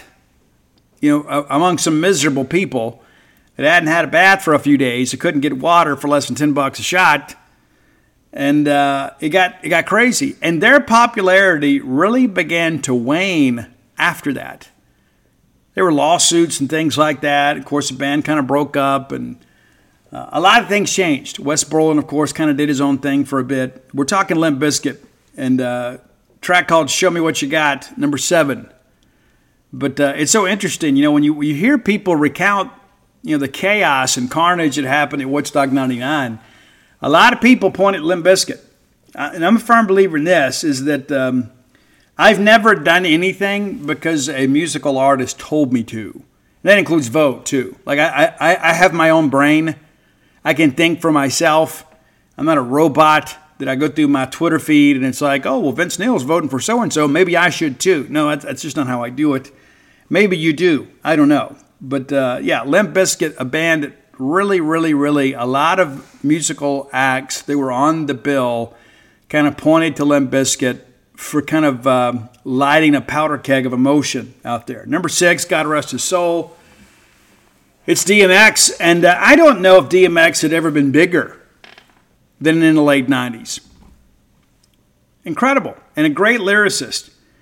among some miserable people that hadn't had a bath for a few days. They couldn't get water for less than $10 a shot. And it got crazy. And their popularity really began to wane after that. There were lawsuits and things like that. Of course, the band kind of broke up, and a lot of things changed. Wes Borland, of course, kind of did his own thing for a bit. We're talking Limp Bizkit, and a track called Show Me What You Got, number 7. But it's so interesting, when you hear people recount, the chaos and carnage that happened at Woodstock '99, a lot of people point at Limp Bizkit. And I'm a firm believer in this, is that I've never done anything because a musical artist told me to. And that includes vote, too. Like, I have my own brain. I can think for myself. I'm not a robot that I go through my Twitter feed and it's like, oh, well, Vince Neil's voting for so-and-so. Maybe I should, too. No, that's just not how I do it. Maybe you do. I don't know. But, Limp Bizkit, a band that really, really, really, a lot of musical acts that were on the bill kind of pointed to Limp Bizkit for kind of lighting a powder keg of emotion out there. Number 6, God Rest His Soul. It's DMX, and I don't know if DMX had ever been bigger than in the late 90s. Incredible, and a great lyricist.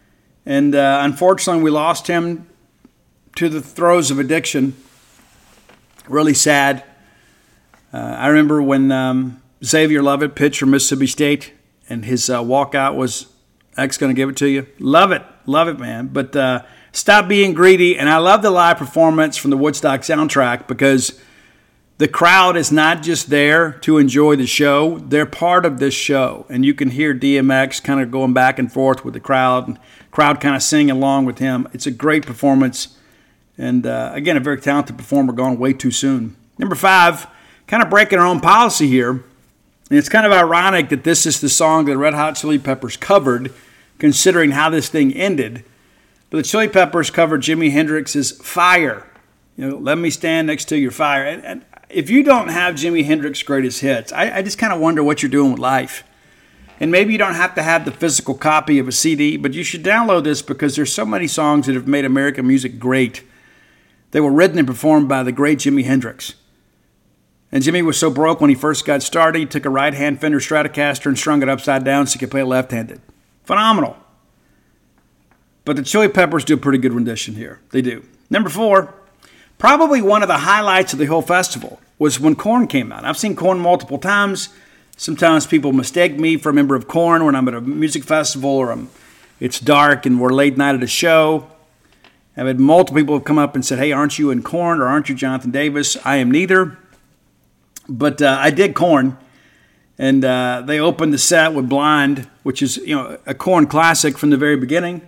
And unfortunately, we lost him to the throes of addiction. Really sad. I remember when Xavier Lovett pitched for Mississippi State, and his walkout was, X going to give it to you. Love it, man. But stop being greedy. And I love the live performance from the Woodstock soundtrack because the crowd is not just there to enjoy the show. They're part of this show. And you can hear DMX kind of going back and forth with the crowd, and crowd kind of singing along with him. It's a great performance. And again, a very talented performer gone way too soon. Number 5, kind of breaking our own policy here. And it's kind of ironic that this is the song that Red Hot Chili Peppers covered, considering how this thing ended. But the Chili Peppers covered Jimi Hendrix's Fire. Let me stand next to your fire. And if you don't have Jimi Hendrix's greatest hits, I just kind of wonder what you're doing with life. And maybe you don't have to have the physical copy of a CD, but you should download this because there's so many songs that have made American music great. They were written and performed by the great Jimi Hendrix. And Jimmy was so broke when he first got started, he took a right-hand Fender Stratocaster and strung it upside down so he could play it left-handed. Phenomenal. But the Chili Peppers do a pretty good rendition here. They do. Number 4, probably one of the highlights of the whole festival was when Korn came out. I've seen Korn multiple times. Sometimes people mistake me for a member of Korn when I'm at a music festival or it's dark and we're late night at a show. I've had multiple people have come up and said, hey, aren't you in Korn or aren't you Jonathan Davis? I am neither. But I did Korn. And they opened the set with Blind, which is a Korn classic from the very beginning.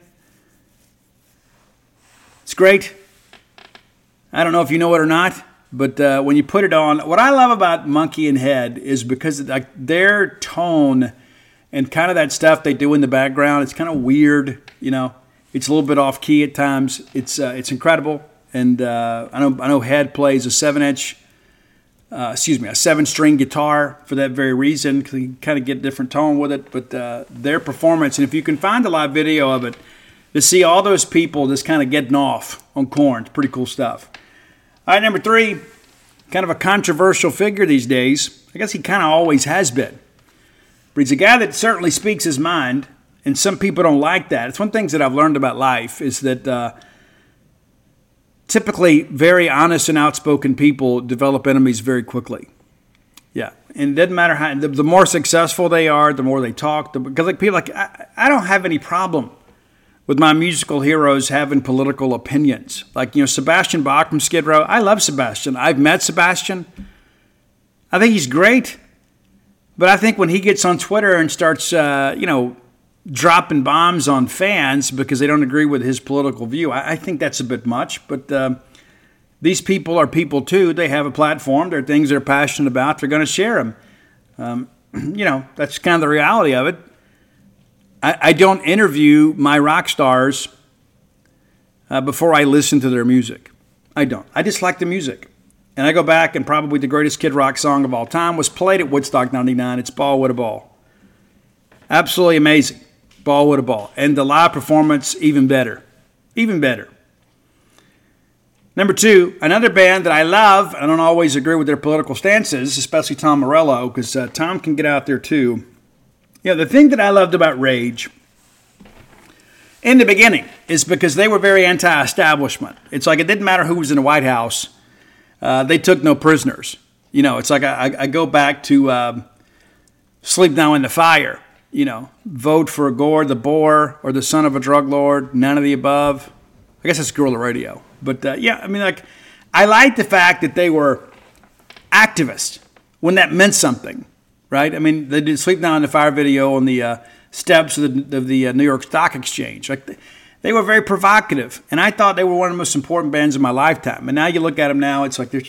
It's great. I don't know if you know it or not, but when you put it on, what I love about Monkey and Head is because their tone and kind of that stuff they do in the background, it's kind of weird, It's a little bit off key at times. It's incredible, and I know Head plays a 7-string guitar for that very reason, because you kind of get a different tone with it. But their performance, and if you can find a live video of it, to see all those people just kind of getting off on Korn, it's pretty cool stuff. All right, number 3, kind of a controversial figure these days. I guess he kind of always has been. But he's a guy that certainly speaks his mind, and some people don't like that. It's one of the things that I've learned about life is that typically very honest and outspoken people develop enemies very quickly. Yeah, and it doesn't matter how, the more successful they are, the more they talk. Because people I don't have any problem with my musical heroes having political opinions. Sebastian Bach from Skid Row. I love Sebastian. I've met Sebastian. I think he's great. But I think when he gets on Twitter and starts, dropping bombs on fans because they don't agree with his political view, I think that's a bit much. But these people are people too. They have a platform. There are things they're passionate about. They're going to share them. That's kind of the reality of it. I don't interview my rock stars before I listen to their music. I don't. I just like the music. And I go back, and probably the greatest Kid Rock song of all time was played at Woodstock 99. It's Ball with a Ball. Absolutely amazing. Ball with a Ball. And the live performance, even better. Even better. Number 2, another band that I love. I don't always agree with their political stances, especially Tom Morello, because Tom can get out there too. The thing that I loved about Rage in the beginning is because they were very anti-establishment. It's like it didn't matter who was in the White House. They took no prisoners. It's like I go back to Sleep Now in the Fire. Vote for Gore the Boar or the son of a drug lord, none of the above. I guess that's guerrilla radio. But I like the fact that they were activists when that meant something. Right? They did Sleep Now in the Fire video on the steps of the New York Stock Exchange. They were very provocative, and I thought they were one of the most important bands of my lifetime. And now you look at them now, it's like there's,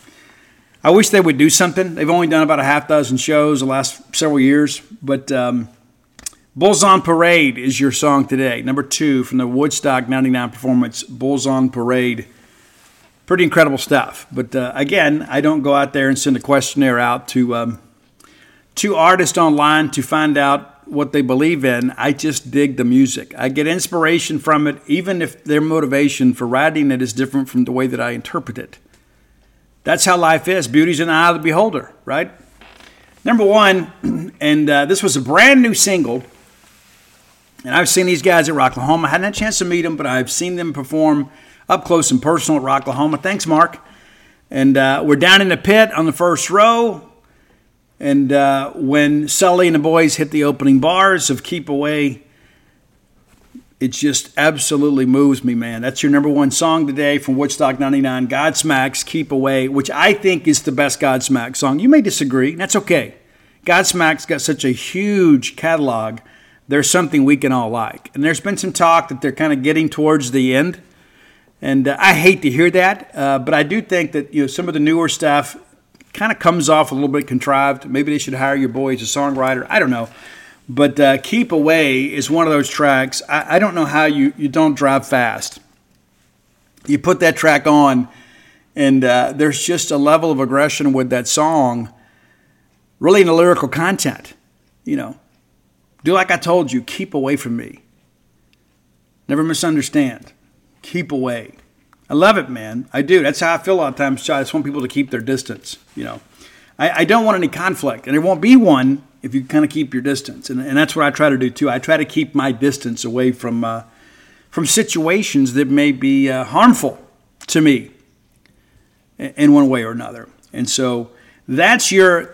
I wish they would do something. They've only done about a half dozen shows the last several years, but Bulls on Parade is your song today. Number 2 from the Woodstock 99 performance, Bulls on Parade. Pretty incredible stuff. But again, I don't go out there and send a questionnaire out to artists online to find out what they believe in. I just dig the music. I get inspiration from it, even if their motivation for writing it is different from the way that I interpret it. That's how life is. Beauty's in the eye of the beholder, right? Number 1, and this was a brand new single And I've seen these guys at Rocklahoma. I hadn't had a chance to meet them, but I've seen them perform up close and personal at Rocklahoma. Thanks, Mark. And we're down in the pit on the first row. And when Sully and the boys hit the opening bars of Keep Away, it just absolutely moves me, man. That's your number one song today from Woodstock 99, Godsmack's Keep Away, which I think is the best Godsmack song. You may disagree. That's okay. Godsmack's got such a huge catalog. There's something we can all like. And there's been some talk that they're kind of getting towards the end. And I hate to hear that, but I do think that some of the newer stuff kind of comes off a little bit contrived. Maybe they should hire your boy as a songwriter. I don't know. But Keep Away is one of those tracks. I don't know how you don't drive fast. You put that track on, and there's just a level of aggression with that song, really in the lyrical content. Do like I told you, keep away from me. Never misunderstand. Keep away. I love it, man. I do. That's how I feel a lot of times. I just want people to keep their distance. I don't want any conflict, and there won't be one if you kind of keep your distance. And that's what I try to do, too. I try to keep my distance away from situations that may be harmful to me in one way or another. And so that's your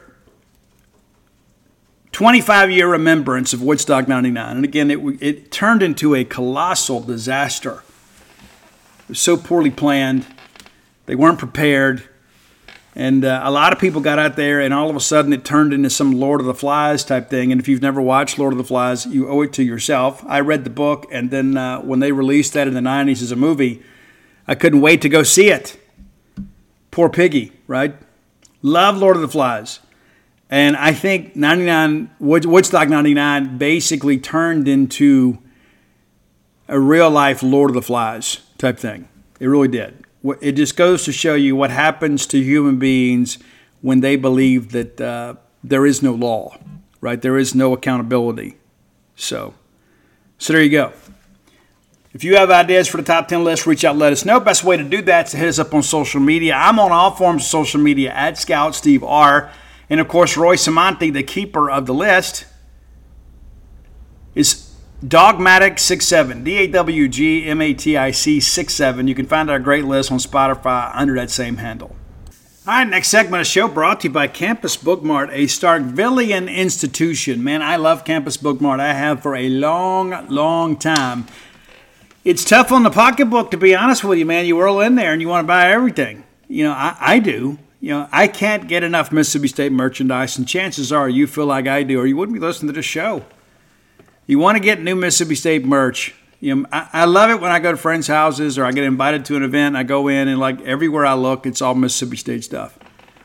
25-year remembrance of Woodstock 99. And again, it turned into a colossal disaster. It was so poorly planned. They weren't prepared. And a lot of people got out there, and all of a sudden it turned into some Lord of the Flies type thing. And if you've never watched Lord of the Flies, you owe it to yourself. I read the book, and then when they released that in the 90s as a movie, I couldn't wait to go see it. Poor Piggy, right? Love Lord of the Flies. And I think Woodstock 99 basically turned into a real-life Lord of the Flies type thing. It really did. It just goes to show you what happens to human beings when they believe that there is no law, right? There is no accountability. So there you go. If you have ideas for the top 10 list, reach out and let us know. Best way to do that is to hit us up on social media. I'm on all forms of social media at Scout Steve R. And, of course, Roy Samanti, the keeper of the list, is Dogmatic67, DAWGMATIC 67. You can find our great list on Spotify under that same handle. All right, next segment of the show brought to you by Campus Bookmart, a Starkvillian institution. Man, I love Campus Bookmart. I have for a long, long time. It's tough on the pocketbook, to be honest with you, man. You roll in there and you want to buy everything. I do. I can't get enough Mississippi State merchandise, and chances are you feel like I do, or you wouldn't be listening to this show. You want to get new Mississippi State merch. I love it when I go to friends' houses or I get invited to an event. I go in and like everywhere I look, it's all Mississippi State stuff.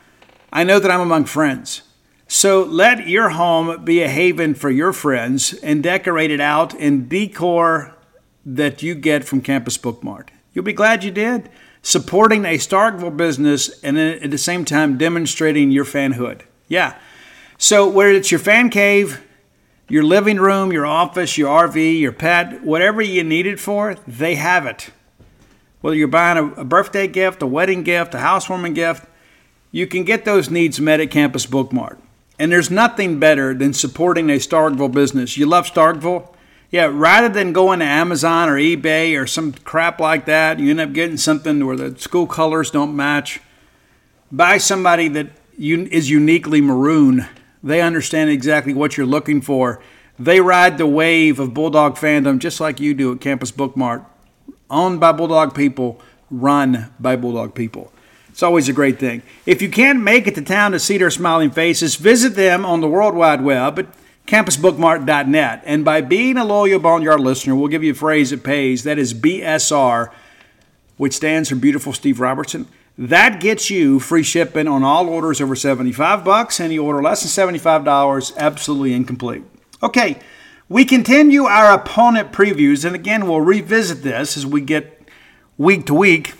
I know that I'm among friends. So let your home be a haven for your friends and decorate it out in decor that you get from Campus Bookmart. You'll be glad you did. Supporting a Starkville business and then at the same time demonstrating your fanhood. Yeah. So whether it's your fan cave, your living room, your office, your RV, your pet, whatever you need it for, they have it. Whether you're buying a birthday gift, a wedding gift, a housewarming gift, you can get those needs met at Campus Bookmart. And there's nothing better than supporting a Starkville business. You love Starkville? Yeah, rather than going to Amazon or eBay or some crap like that, you end up getting something where the school colors don't match. Buy somebody that is uniquely maroon. They understand exactly what you're looking for. They ride the wave of Bulldog fandom just like you do at Campus Bookmart. Owned by Bulldog people, run by Bulldog people. It's always a great thing. If you can't make it to town to see their smiling faces, visit them on the World Wide Web at campusbookmart.net. And by being a loyal Boneyard listener, we'll give you a phrase that pays. That is BSR, which stands for Beautiful Steve Robertson. That gets you free shipping on all orders over $75. Any order less than $75, absolutely incomplete. Okay, we continue our opponent previews, and again, we'll revisit this as we get week to week.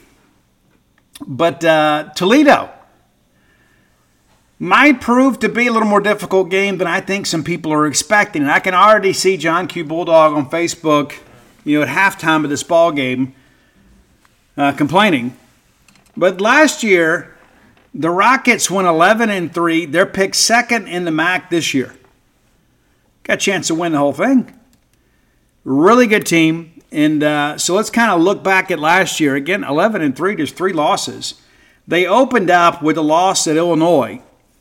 But Toledo might prove to be a little more difficult game than I think some people are expecting. And I can already see John Q. Bulldog on Facebook, at halftime of this ball game, complaining. But last year, the Rockets went 11-3. They're picked second in the MAC this year. Got a chance to win the whole thing. Really good team. And so let's kind of look back at last year. Again, 11-3, just 3 losses. They opened up with a loss at Illinois,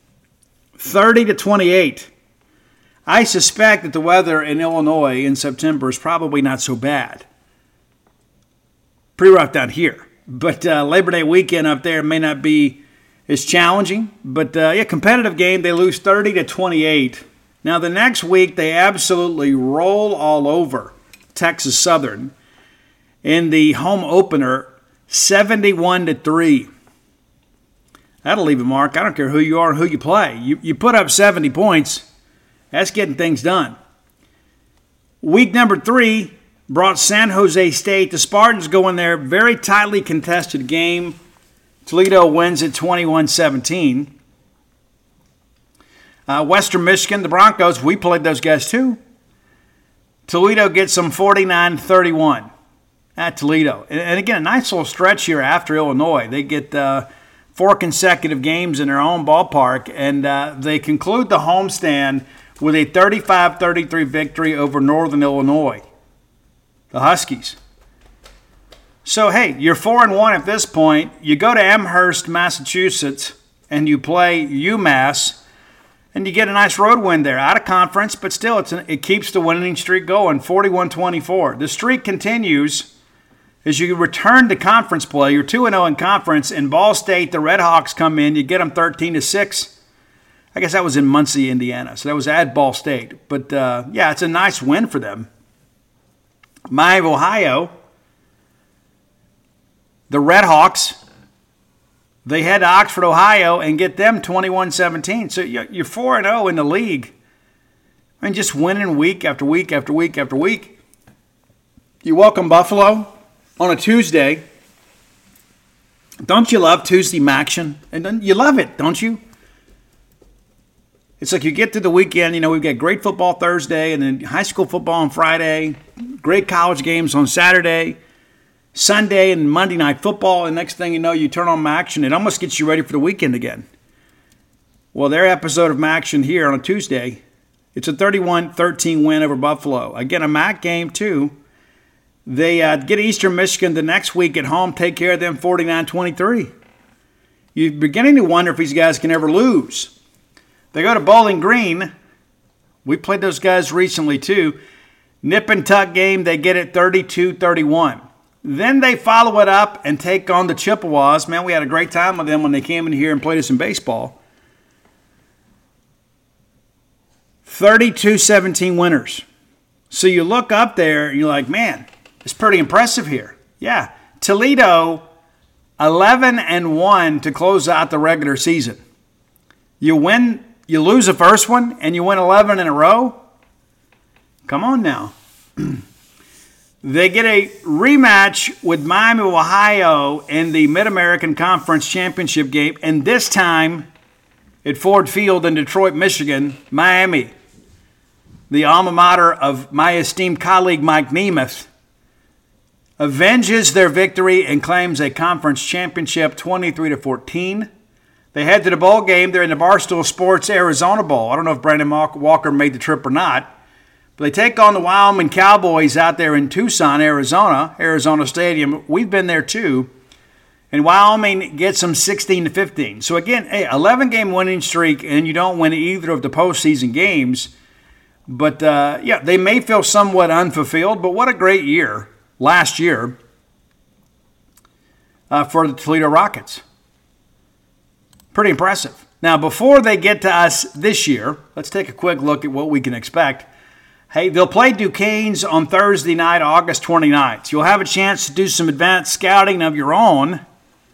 30-28. I suspect that the weather in Illinois in September is probably not so bad. Pretty rough down here. But Labor Day weekend up there may not be as challenging. But, competitive game. They lose 30-28. Now, the next week, they absolutely roll all over Texas Southern in the home opener, 71-3. That'll leave a mark. I don't care who you are and who you play. You put up 70 points, that's getting things done. Week number 3 brought San Jose State. The Spartans go in there, very tightly contested game. Toledo wins it 21-17. Western Michigan, the Broncos, we played those guys too. Toledo gets them 49-31 at Toledo. And again, a nice little stretch here after Illinois. They get 4 consecutive games in their own ballpark, and they conclude the homestand with a 35-33 victory over Northern Illinois, the Huskies. So, hey, you're 4-1 at this point. You go to Amherst, Massachusetts, and you play UMass, and you get a nice road win there, out of conference, but still it keeps the winning streak going, 41-24. The streak continues as you return to conference play. You're 2-0 in conference. In Ball State, the Red Hawks come in. You get them 13-6. I guess that was in Muncie, Indiana, so that was at Ball State. But, it's a nice win for them. Miami of Ohio, the Red Hawks, they head to Oxford, Ohio, and get them 21-17. So you're 4-0 in the league. I mean, just winning week after week after week after week. You welcome Buffalo on a Tuesday. Don't you love Tuesday action? And you love it, don't you? It's like you get to the weekend, we've got great football Thursday and then high school football on Friday, great college games on Saturday, Sunday and Monday night football, and next thing you know, you turn on action. It almost gets you ready for the weekend again. Well, their episode of action here on a Tuesday, it's a 31-13 win over Buffalo. Again, a MAC game, too. They get Eastern Michigan the next week at home, take care of them 49-23. You're beginning to wonder if these guys can ever lose. They go to Bowling Green. We played those guys recently, too. Nip and tuck game, they get it 32-31. Then they follow it up and take on the Chippewas. Man, we had a great time with them when they came in here and played us in baseball. 32-17 winners. So you look up there and you're like, man, it's pretty impressive here. Yeah, Toledo, 11-1 to close out the regular season. You lose the first one, and you win 11 in a row? Come on now. They get a rematch with Miami of Ohio in the Mid-American Conference Championship game, and this time at Ford Field in Detroit, Michigan, Miami, the alma mater of my esteemed colleague Mike Nemeth, avenges their victory and claims a conference championship 23-14. They head to the bowl game. They're in the Barstool Sports Arizona Bowl. I don't know if Brandon Walker made the trip or not. But they take on the Wyoming Cowboys out there in Tucson, Arizona Stadium. We've been there too. And Wyoming gets them 16-15. So again, 11-game winning streak, and you don't win either of the postseason games. But they may feel somewhat unfulfilled, but what a great year last year for the Toledo Rockets. Pretty impressive. Now, before they get to us this year, let's take a quick look at what we can expect. Hey, they'll play Duquesne's on Thursday night, August 29th. You'll have a chance to do some advanced scouting of your own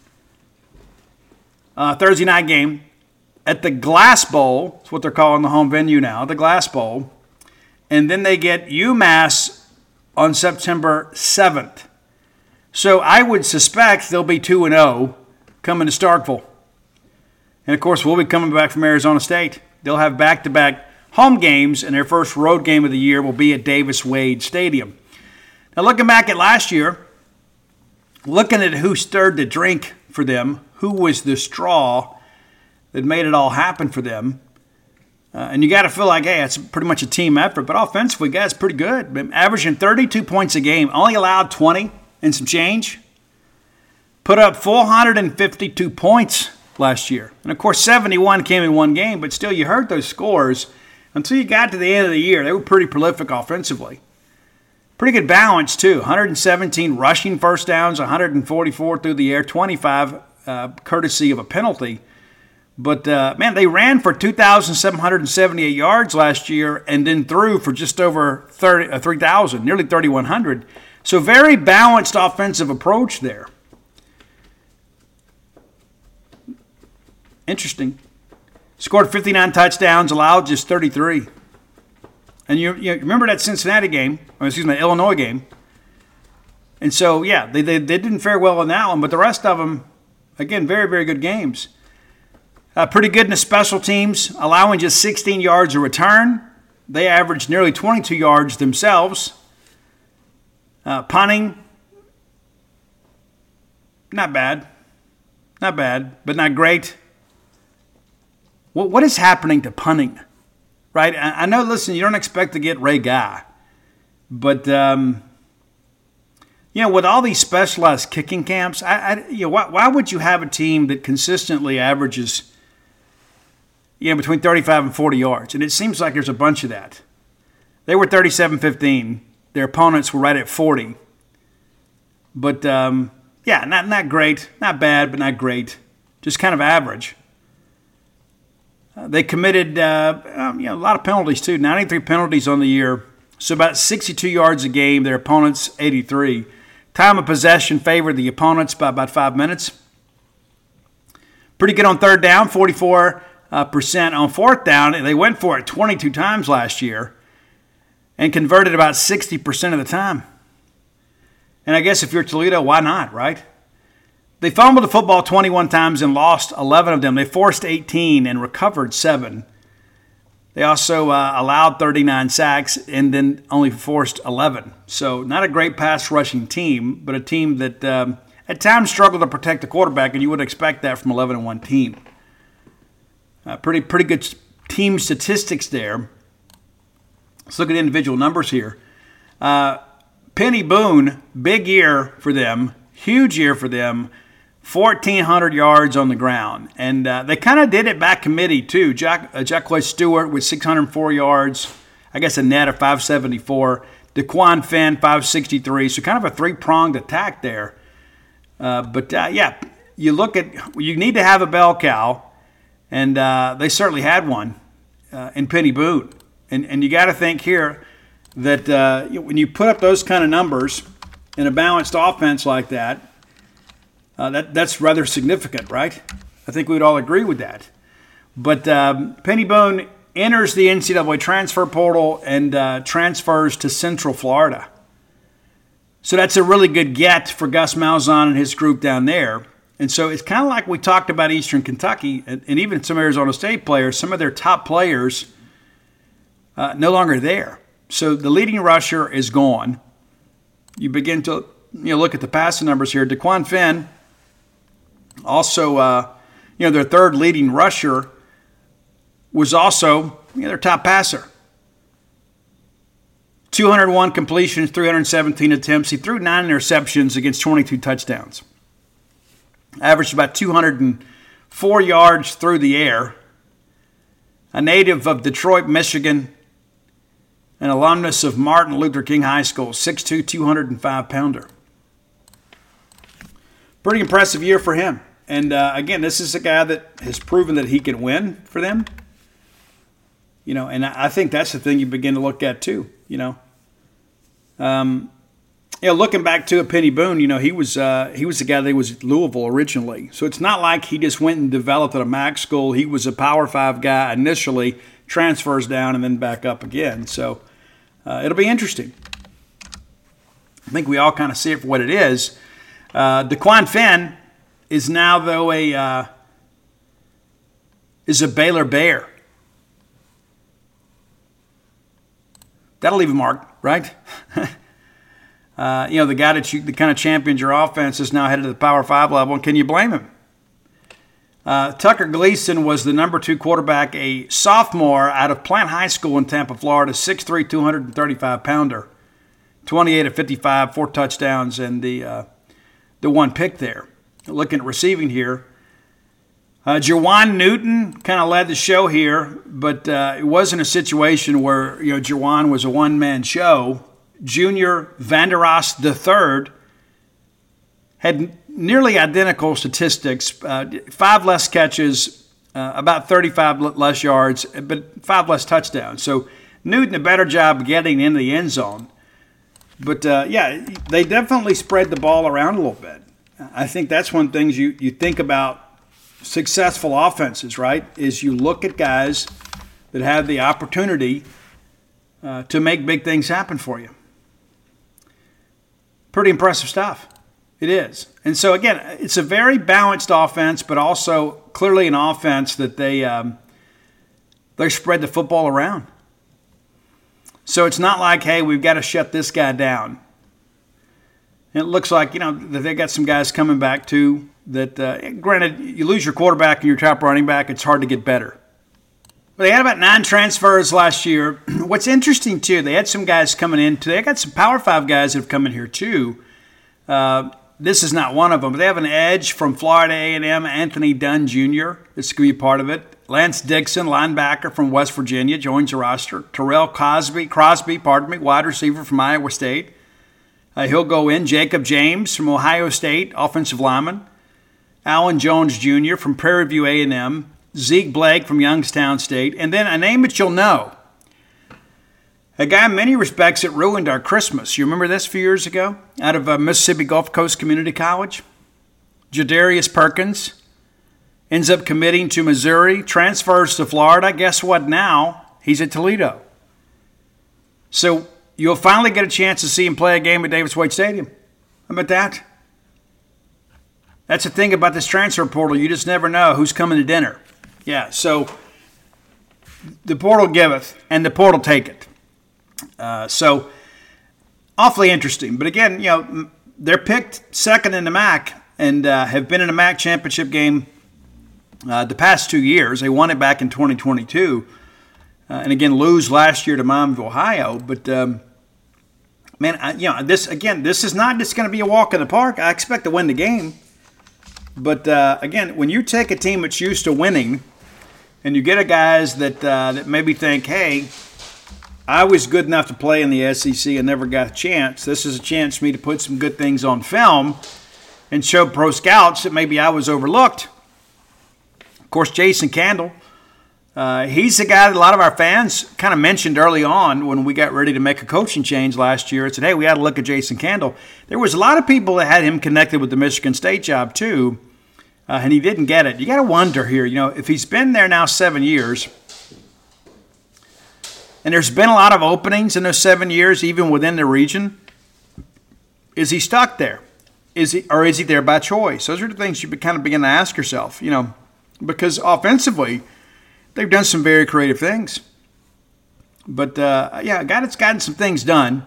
Thursday night game at the Glass Bowl. That's what they're calling the home venue now, the Glass Bowl. And then they get UMass on September 7th. So I would suspect they'll be 2-0 coming to Starkville. And, of course, we'll be coming back from Arizona State. They'll have back-to-back home games, and their first road game of the year will be at Davis-Wade Stadium. Now, looking back at last year, looking at who stirred the drink for them, who was the straw that made it all happen for them, And you got to feel like, hey, it's pretty much a team effort. But offensively, guys, pretty good. Averaging 32 points a game, only allowed 20 and some change. Put up 452 points last year. And, of course, 71 came in one game. But still, you heard those scores. Until you got to the end of the year, they were pretty prolific offensively. Pretty good balance, too. 117 rushing first downs, 144 through the air, 25 courtesy of a penalty. But, man, they ran for 2,778 yards last year and then threw for just over 3,000, nearly 3,100. So very balanced offensive approach there. Interesting. Scored 59 touchdowns, allowed just 33. And you remember that Cincinnati game, Illinois game. And so, yeah, they didn't fare well in that one, but the rest of them, again, very, very good games. Pretty good in the special teams, allowing just 16 yards a return. They averaged nearly 22 yards themselves. Punting, not bad. Not bad, but not great. What is happening to punting? Right? I know, listen, you don't expect to get Ray Guy. But, with all these specialized kicking camps, why would you have a team that consistently averages between 35 and 40 yards? And it seems like there's a bunch of that. They were 37-15. Their opponents were right at 40. But, not great. Not bad, but not great. Just kind of average. They committed a lot of penalties, too. 93 penalties on the year. So about 62 yards a game. Their opponents, 83. Time of possession favored the opponents by about 5 minutes. Pretty good on third down, 44%. On fourth down, they went for it 22 times last year and converted about 60% of the time. And I guess if you're Toledo, why not, right? They fumbled the football 21 times and lost 11 of them. They forced 18 and recovered 7. They also allowed 39 sacks and then only forced 11. So not a great pass rushing team, but a team that at times struggled to protect the quarterback, and you would expect that from 11-1 team. Pretty good team statistics there. Let's look at individual numbers here. Penny Boone, big year for them, huge year for them. 1,400 yards on the ground. And they kind of did it by committee, too. Jacquez Stewart with 604 yards. I guess a net of 574. DeQuan Finn, 563. So kind of a three-pronged attack there. You need to have a bell cow. And they certainly had one in Penny Boone. And you got to think here that when you put up those kind of numbers in a balanced offense like that, that's rather significant, right? I think we would all agree with that. But Penny Boone enters the NCAA transfer portal and transfers to Central Florida. So that's a really good get for Gus Malzahn and his group down there. And so it's kind of like we talked about Eastern Kentucky and even some Arizona State players. Some of their top players no longer there. So the leading rusher is gone. You begin to look at the passing numbers here. DeQuan Finn, also, their third leading rusher, was also their top passer. 201 completions, 317 attempts. He threw 9 interceptions against 22 touchdowns. Averaged about 204 yards through the air. A native of Detroit, Michigan, an alumnus of Martin Luther King High School, 6'2", 205-pounder. Pretty impressive year for him. And, again, this is a guy that has proven that he can win for them. And I think that's the thing you begin to look at, too, looking back to Penny Boone, he was the guy that was at Louisville originally. So it's not like he just went and developed at a MAC school. He was a Power 5 guy initially, transfers down, and then back up again. So it'll be interesting. I think we all kind of see it for what it is. DeQuan Finn is now, though, a Baylor Bear. That'll leave a mark, right? The guy that kind of championed your offense is now headed to the Power 5 level, and can you blame him? Tucker Gleason was the number 2 quarterback, a sophomore out of Plant High School in Tampa, Florida, 6'3", 235-pounder, 28 of 55, 4 touchdowns, and the one pick there. Looking at receiving here, Jawan Newton kind of led the show here, but it wasn't a situation where Jawan was a one-man show. Junior Vanderas III had nearly identical statistics, 5 less catches, about 35 less yards, but 5 less touchdowns. So Newton a better job getting into the end zone. But, they definitely spread the ball around a little bit. I think that's one of the things you think about successful offenses, right, is you look at guys that have the opportunity to make big things happen for you. Pretty impressive stuff. It is. And so, again, it's a very balanced offense, but also clearly an offense that they spread the football around. So it's not like, hey, we've got to shut this guy down. And it looks like, that they got some guys coming back too that, granted, you lose your quarterback and your top running back, it's hard to get better. But they had about 9 transfers last year. What's interesting, too, they had some guys coming in. They got some Power 5 guys that have come in here, too. This is not one of them, but they have an edge from Florida A&M, Anthony Dunn Jr. This could be part of it. Lance Dixon, linebacker from West Virginia, joins the roster. Terrell Crosby, wide receiver from Iowa State. He'll go in. Jacob James from Ohio State, offensive lineman. Alan Jones Jr. from Prairie View A&M. Zeke Blake from Youngstown State. And then a name that you'll know. A guy in many respects that ruined our Christmas. You remember this a few years ago? Out of Mississippi Gulf Coast Community College. Jadarius Perkins ends up committing to Missouri, transfers to Florida. Guess what now? He's at Toledo. So you'll finally get a chance to see him play a game at Davis Wade Stadium. How about that? That's the thing about this transfer portal. You just never know who's coming to dinner. Yeah, so the portal giveth and the portal taketh. So awfully interesting. But again, they're picked second in the MAC and have been in a MAC championship game the past 2 years. They won it back in 2022. And again, lose last year to Miami, Ohio. But, this is not just going to be a walk in the park. I expect to win the game. But, again, when you take a team that's used to winning and you get a guys that maybe think, hey, I was good enough to play in the SEC and never got a chance. This is a chance for me to put some good things on film and show pro scouts that maybe I was overlooked. Of course, Jason Candle, he's the guy that a lot of our fans kind of mentioned early on when we got ready to make a coaching change last year. It said, hey, we had to look at Jason Candle. There was a lot of people that had him connected with the Michigan State job too, and he didn't get it. You got to wonder here, if he's been there now 7 years, and there's been a lot of openings in those 7 years, even within the region, is he stuck there? Is he there by choice? Those are the things you kind of begin to ask yourself, because offensively, they've done some very creative things. But, a guy that's gotten some things done.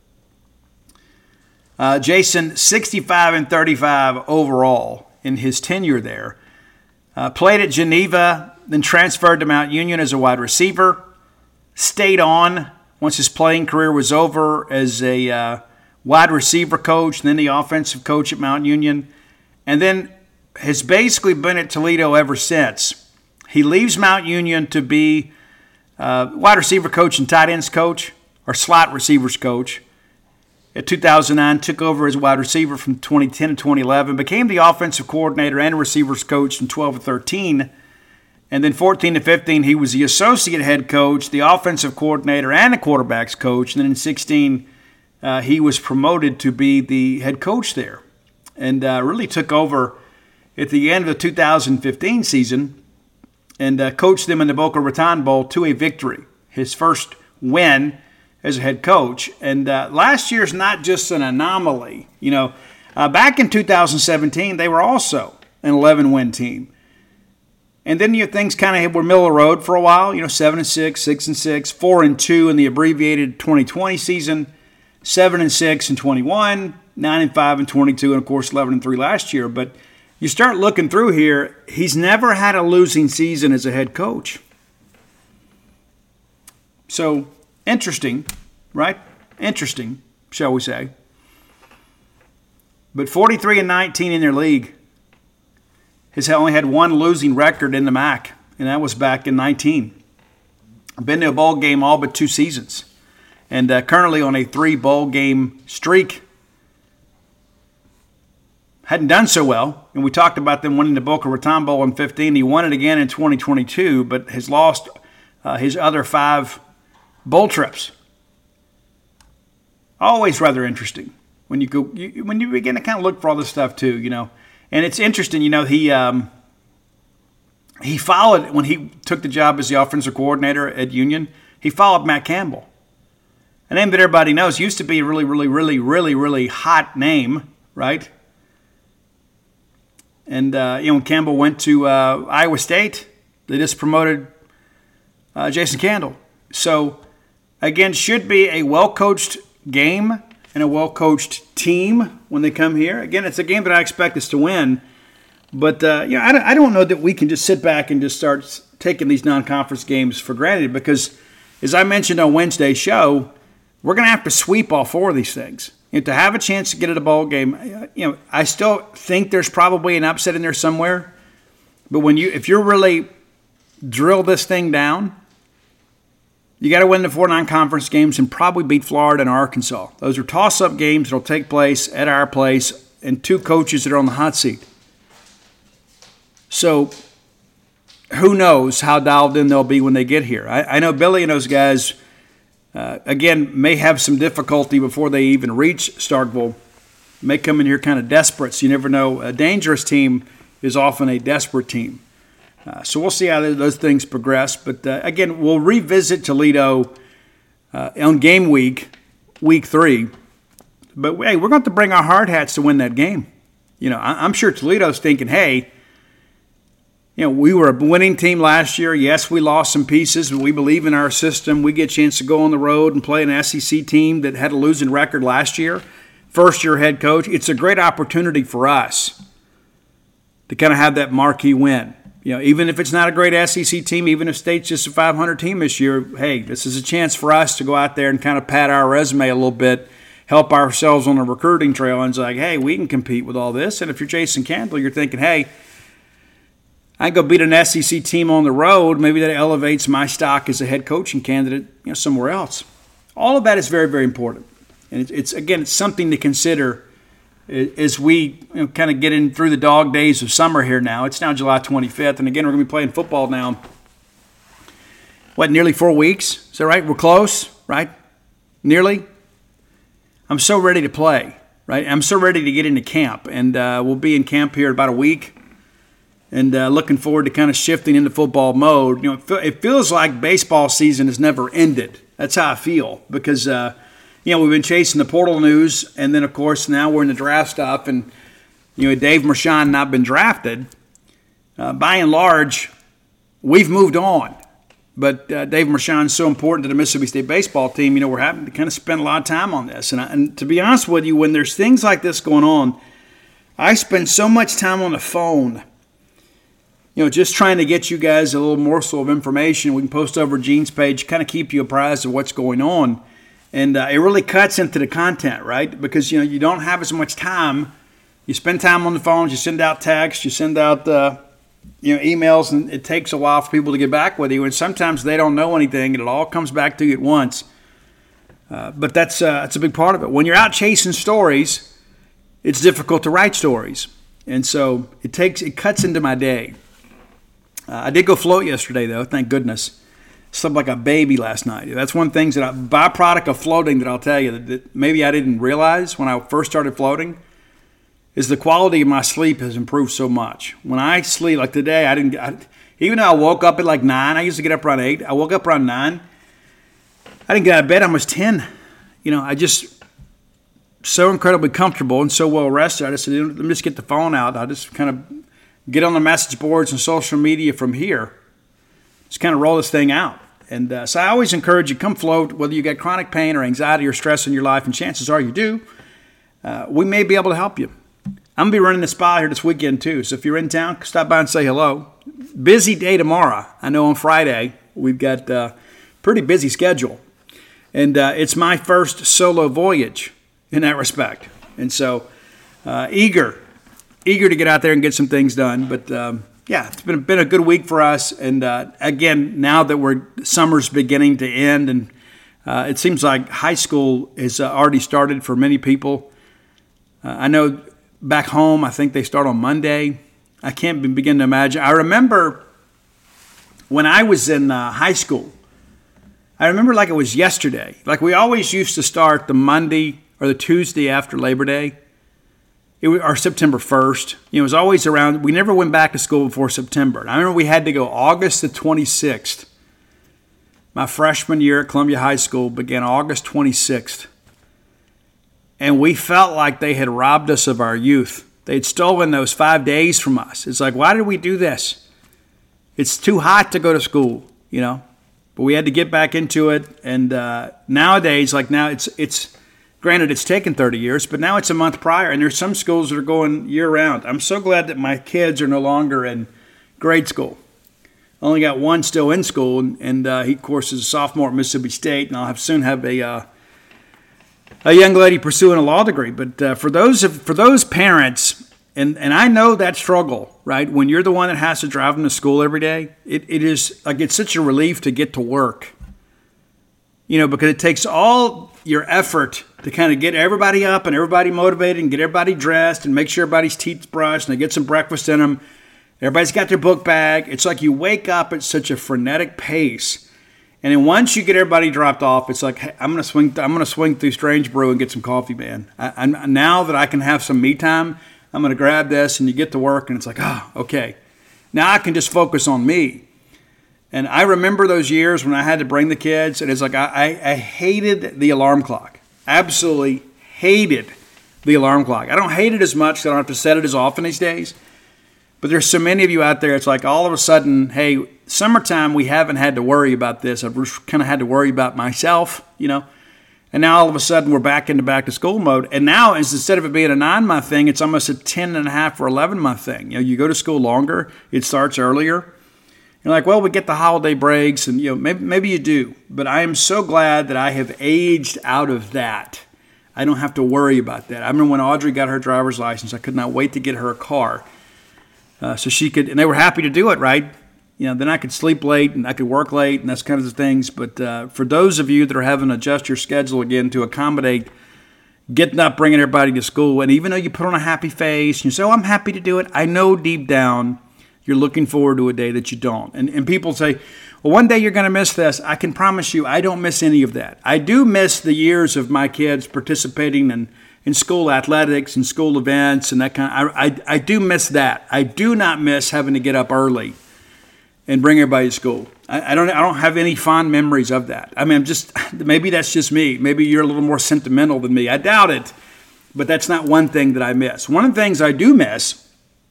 Jason, 65 and 35 overall in his tenure there. Played at Geneva, then transferred to Mount Union as a wide receiver. Stayed on once his playing career was over as a wide receiver coach, and then the offensive coach at Mount Union. And then has basically been at Toledo ever since. He leaves Mount Union to be wide receiver coach and tight ends coach, or slot receivers coach. In 2009, took over as wide receiver from 2010 to 2011, became the offensive coordinator and receivers coach from 12 to 13. And then 14 to 15, he was the associate head coach, the offensive coordinator, and the quarterbacks coach. And then in 16, he was promoted to be the head coach there. And really took over at the end of the 2015 season and coached them in the Boca Raton Bowl to a victory, his first win as a head coach. And last year's not just an anomaly. Back in 2017, they were also an 11-win team. And then things kind of were middle of the road for a while. 7-6, 6-6, 4-2 in the abbreviated 2020 season, 7-6 in 21, 9-5 in 22, and of course 11-3 last year. But you start looking through here, he's never had a losing season as a head coach. So, interesting, right? Interesting, shall we say. But 43-19 in their league. Has only had one losing record in the MAC, and that was back in 19. Been to a bowl game all but 2 seasons. And currently on a 3 bowl game streak. Hadn't done so well, and we talked about them winning the Boca Raton Bowl in 15. He won it again in 2022, but has lost his other 5 bowl trips. Always rather interesting when you begin to kind of look for all this stuff too, you know. And it's interesting, you know, he followed, when he took the job as the offensive coordinator at Union, he followed Matt Campbell. A name that everybody knows, used to be a really hot name, right? And, when Campbell went to Iowa State, they just promoted Jason Candle. So, again, should be a well-coached game and a well-coached team when they come here. Again, it's a game that I expect us to win. But, I don't know that we can just sit back and just start taking these non-conference games for granted because, as I mentioned on Wednesday's show, we're going to have to sweep all 4 of these things. To have a chance to get at a bowl game, I still think there's probably an upset in there somewhere. But if you're really drill this thing down, you got to win the 4 non-conference games and probably beat Florida and Arkansas. Those are toss-up games that will take place at our place and 2 coaches that are on the hot seat. So who knows how dialed in they'll be when they get here. I know Billy and those guys, again, may have some difficulty before they even reach Starkville. May come in here kind of desperate, so you never know. A dangerous team is often a desperate team. So we'll see how those things progress. But, again, we'll revisit Toledo on game week 3. But, hey, we're going to have to bring our hard hats to win that game. I'm sure Toledo's thinking, hey, we were a winning team last year. Yes, we lost some pieces, but we believe in our system. We get a chance to go on the road and play an SEC team that had a losing record last year. First-year head coach. It's a great opportunity for us to kind of have that marquee win. Even if it's not a great SEC team, even if State's just a 500 team this year, hey, this is a chance for us to go out there and kind of pad our resume a little bit, help ourselves on the recruiting trail, and it's like, hey, we can compete with all this. And if you're Jason Candle, you're thinking, hey, I can go beat an SEC team on the road. Maybe that elevates my stock as a head coaching candidate, somewhere else. All of that is very, very important. And it's something to consider as we kind of get in through the dog days of summer here now. It's now July 25th. And again, we're going to be playing football now, nearly 4 weeks? Is that right? We're close, right? Nearly? I'm so ready to play, right? I'm so ready to get into camp. And we'll be in camp here in about a week. And looking forward to kind of shifting into football mode. It feels like baseball season has never ended. That's how I feel because, we've been chasing the portal news. And then, of course, now we're in the draft stuff. And, Dave Mershon not been drafted. By and large, we've moved on. But Dave Mershon is so important to the Mississippi State baseball team. We're having to kind of spend a lot of time on this. And to be honest with you, when there's things like this going on, I spend so much time on the phone just trying to get you guys a little morsel of information we can post over Gene's page, kind of keep you apprised of what's going on. And it really cuts into the content, right? Because, you don't have as much time. You spend time on the phones, you send out texts, you send out, emails, and it takes a while for people to get back with you. And sometimes they don't know anything, and it all comes back to you at once. But that's a big part of it. When you're out chasing stories, it's difficult to write stories. And so it cuts into my day. I did go float yesterday, though, thank goodness. Slept like a baby last night. That's one thing byproduct of floating that I'll tell you that maybe I didn't realize when I first started floating is the quality of my sleep has improved so much. When I sleep, like today, even though I woke up at like 9, I used to get up around 8. I woke up around 9. I didn't get out of bed almost 10. I just so incredibly comfortable and so well rested. I just said, let me just get the phone out. I just kind of get on the message boards and social media from here. Just kind of roll this thing out. And so I always encourage you, come float, whether you got chronic pain or anxiety or stress in your life, and chances are you do, we may be able to help you. I'm going to be running the spa here this weekend too. So if you're in town, stop by and say hello. Busy day tomorrow. I know on Friday we've got a pretty busy schedule. And it's my first solo voyage in that respect. And so eager to get out there and get some things done. But it's been a good week for us. And again, now that summer's beginning to end, and it seems like high school has already started for many people. I know back home, I think they start on Monday. I can't begin to imagine. I remember when I was in high school, I remember like it was yesterday. Like we always used to start the Monday or the Tuesday after Labor Day, or September 1st. It was always around. We never went back to school before September. And I remember we had to go August the 26th. My freshman year at Columbia High School began August 26th. And we felt like they had robbed us of our youth. They had stolen those 5 days from us. It's like, why did we do this? It's too hot to go to school, But we had to get back into it. And nowadays, it's granted it's taken 30 years, but now it's a month prior. And there's some schools that are going year-round. I'm so glad that my kids are no longer in grade school. I only got one still in school, and he, of course, is a sophomore at Mississippi State, and I'll soon have a young lady pursuing a law degree. But for those parents, and I know that struggle, right? When you're the one that has to drive them to school every day, it is like it's such a relief to get to work, because it takes all your effort to kind of get everybody up and everybody motivated and get everybody dressed and make sure everybody's teeth brushed and they get some breakfast in them. Everybody's got their book bag. It's like you wake up at such a frenetic pace. And then once you get everybody dropped off, it's like, hey, I'm gonna swing through Strange Brew and get some coffee, man. Now that I can have some me time, I'm gonna grab this, and you get to work, and it's like, okay. Now I can just focus on me. And I remember those years when I had to bring the kids, and it's like I hated the alarm clock. Absolutely hated the alarm clock. I don't hate it as much because I don't have to set it as often these days. But there's so many of you out there, it's like all of a sudden, hey, summertime, we haven't had to worry about this. I've kind of had to worry about myself, And now all of a sudden we're back into back to school mode. And now instead of it being a 9-month thing, it's almost a 10.5 or 11-month thing. You go to school longer. It starts earlier. You're like, well, we get the holiday breaks, and maybe you do. But I am so glad that I have aged out of that. I don't have to worry about that. I remember when Audrey got her driver's license, I could not wait to get her a car. So she could, and they were happy to do it, right? Then I could sleep late and I could work late and that's kind of the things. But for those of you that are having to adjust your schedule again to accommodate getting up, bringing everybody to school, and even though you put on a happy face and you say, oh, I'm happy to do it, I know deep down you're looking forward to a day that you don't. And people say, well, one day you're going to miss this. I can promise you I don't miss any of that. I do miss the years of my kids participating in school athletics and school events and that kind of, I do miss that. I do not miss having to get up early and bring everybody to school. I don't have any fond memories of that. I mean, maybe that's just me. Maybe you're a little more sentimental than me. I doubt it, but that's not one thing that I miss. One of the things I do miss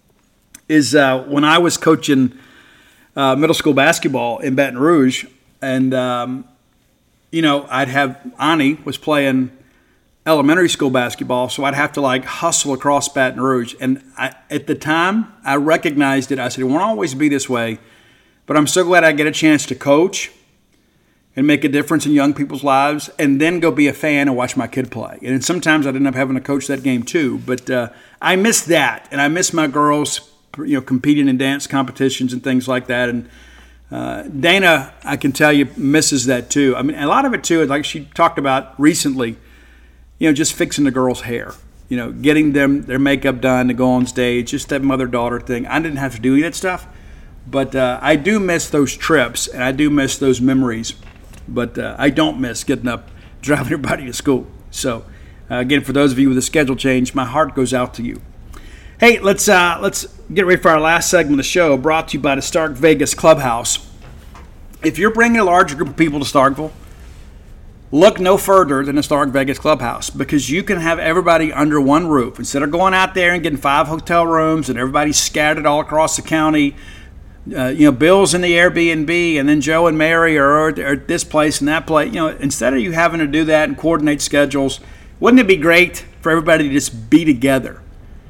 is when I was coaching middle school basketball in Baton Rouge, and I'd have Ani was playing elementary school basketball, so I'd have to hustle across Baton Rouge. And at the time, I recognized it. I said, it won't always be this way, but I'm so glad I get a chance to coach and make a difference in young people's lives and then go be a fan and watch my kid play. And sometimes I'd end up having to coach that game too. But I miss that, and I miss my girls competing in dance competitions and things like that. And Dana, I can tell you, misses that too. I mean, a lot of it too, like she talked about recently, just fixing the girls' hair, getting them their makeup done to go on stage, just that mother-daughter thing. I didn't have to do any of that stuff, but I do miss those trips, and I do miss those memories, but I don't miss getting up, driving everybody to school. So, again, for those of you with a schedule change, my heart goes out to you. Hey, let's get ready for our last segment of the show, brought to you by the Stark Vegas Clubhouse. If you're bringing a large group of people to Starkville, look no further than the Stark Vegas Clubhouse, because you can have everybody under one roof. Instead of going out there and getting 5 hotel rooms and everybody scattered all across the county, Bill's in the Airbnb and then Joe and Mary are at this place and that place. Instead of you having to do that and coordinate schedules, wouldn't it be great for everybody to just be together?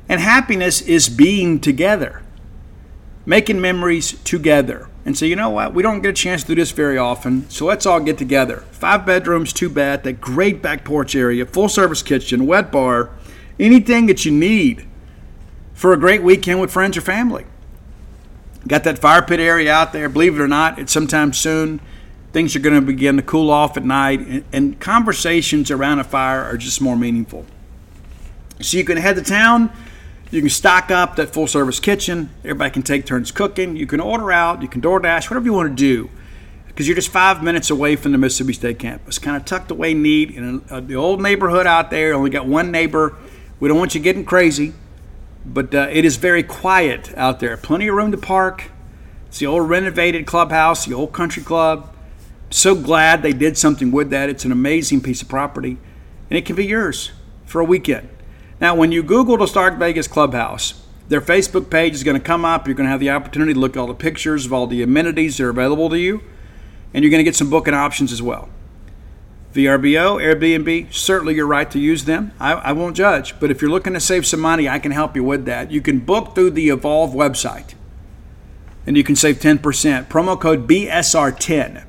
And happiness is being together, making memories together. And so, you know what? We don't get a chance to do this very often, so let's all get together. 5 bedrooms, 2 bath, that great back porch area, full-service kitchen, wet bar, anything that you need for a great weekend with friends or family. Got that fire pit area out there. Believe it or not, it's sometime soon. Things are going to begin to cool off at night, and conversations around a fire are just more meaningful. So you can head to town. You can stock up that full-service kitchen. Everybody can take turns cooking. You can order out. You can DoorDash, whatever you want to do, because you're just 5 minutes away from the Mississippi State campus, kind of tucked away neat in the old neighborhood out there. Only got one neighbor. We don't want you getting crazy, but it is very quiet out there. Plenty of room to park. It's the old renovated clubhouse, the old country club. So glad they did something with that. It's an amazing piece of property, and it can be yours for a weekend. Now, when you Google the Stark Vegas Clubhouse, their Facebook page is going to come up. You're going to have the opportunity to look at all the pictures of all the amenities that are available to you, and you're going to get some booking options as well. VRBO, Airbnb, certainly you're right to use them. I won't judge, but if you're looking to save some money, I can help you with that. You can book through the Evolve website, and you can save 10%. Promo code BSR10,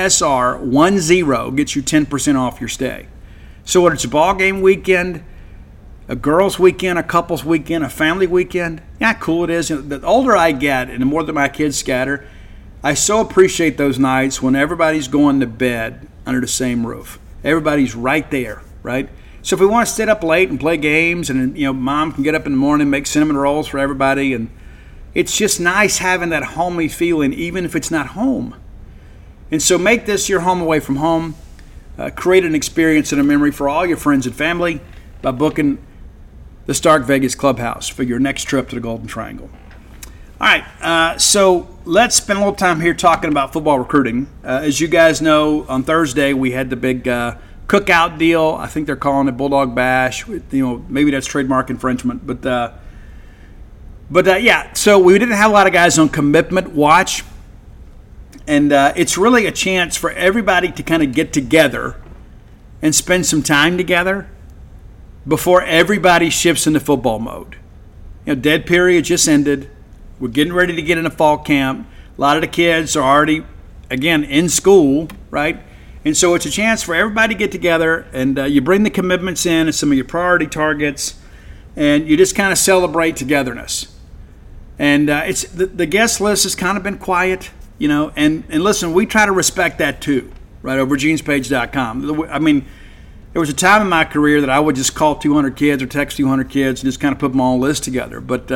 BSR10 gets you 10% off your stay. So whether it's a ball game weekend, a girls' weekend, a couples' weekend, a family weekend, yeah, cool it is. The older I get and the more that my kids scatter, I so appreciate those nights when everybody's going to bed under the same roof. Everybody's right there, right? So if we want to stay up late and play games, and mom can get up in the morning and make cinnamon rolls for everybody, and it's just nice having that homey feeling, even if it's not home. And so make this your home away from home. Create an experience and a memory for all your friends and family by booking the Stark Vegas Clubhouse for your next trip to the Golden Triangle. All right, so let's spend a little time here talking about football recruiting. As you guys know, on Thursday we had the big cookout deal. I think they're calling it Bulldog Bash. Maybe that's trademark infringement, but yeah. So we didn't have a lot of guys on commitment watch, and it's really a chance for everybody to kind of get together and spend some time together before everybody shifts into football mode. Dead period just ended. We're getting ready to get into fall camp. A lot of the kids are already, again, in school, right? And so it's a chance for everybody to get together, and you bring the commitments in and some of your priority targets, and you just kind of celebrate togetherness. And it's the guest list has kind of been quiet, and listen, we try to respect that too, right, over genespage.com. I mean, there was a time in my career that I would just call 200 kids or text 200 kids and just kind of put them all on a list together. But,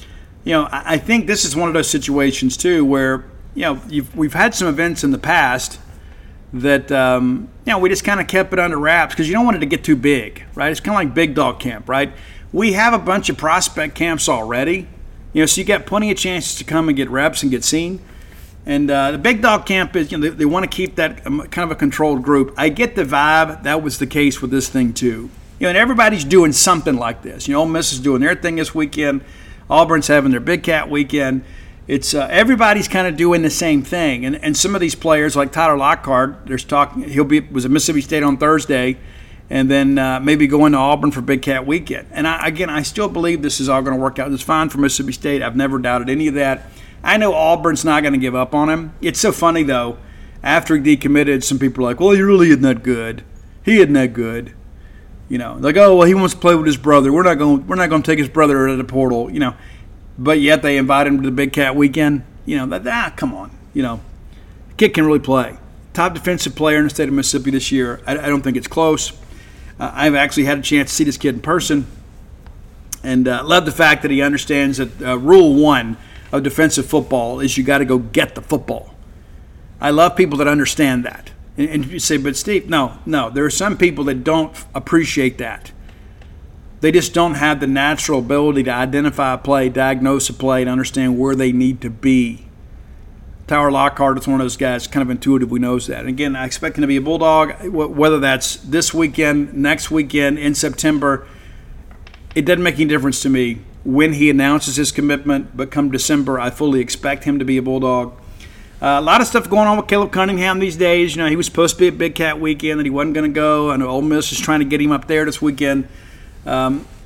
I think this is one of those situations, too, where, we've had some events in the past that, we just kind of kept it under wraps because you don't want it to get too big, right? It's kind of like Big Dog Camp, right? We have a bunch of prospect camps already, so you got plenty of chances to come and get reps and get seen. And the Big Dog Camp is, they want to keep that kind of a controlled group. I get the vibe that was the case with this thing too. And everybody's doing something like this. Ole Miss is doing their thing this weekend. Auburn's having their Big Cat weekend. It's everybody's kind of doing the same thing. And some of these players, like Tyler Lockhart, there's talk was at Mississippi State on Thursday, and then maybe going to Auburn for Big Cat weekend. And I still believe this is all going to work out. It's fine for Mississippi State. I've never doubted any of that. I know Auburn's not going to give up on him. It's so funny, though. After he decommitted, some people are like, well, he really isn't that good. He isn't that good. Like, oh, well, he wants to play with his brother. We're not going to take his brother out of the portal, But yet they invite him to the Big Cat weekend. Come on. The kid can really play. Top defensive player in the state of Mississippi this year. I don't think it's close. I've actually had a chance to see this kid in person, and love the fact that he understands that Rule 1 of defensive football is you got to go get the football. I love people that understand that. And you say, but Steve, no. There are some people that don't appreciate that. They just don't have the natural ability to identify a play, diagnose a play, and understand where they need to be. Tyler Lockhart is one of those guys, kind of intuitively knows that. And again, I expect him to be a Bulldog, whether that's this weekend, next weekend, in September. It doesn't make any difference to me when he announces his commitment, but come December, I fully expect him to be a Bulldog. A lot of stuff going on with Caleb Cunningham these days. He was supposed to be at Big Cat weekend, and he wasn't going to go. I know Ole Miss is trying to get him up there this weekend.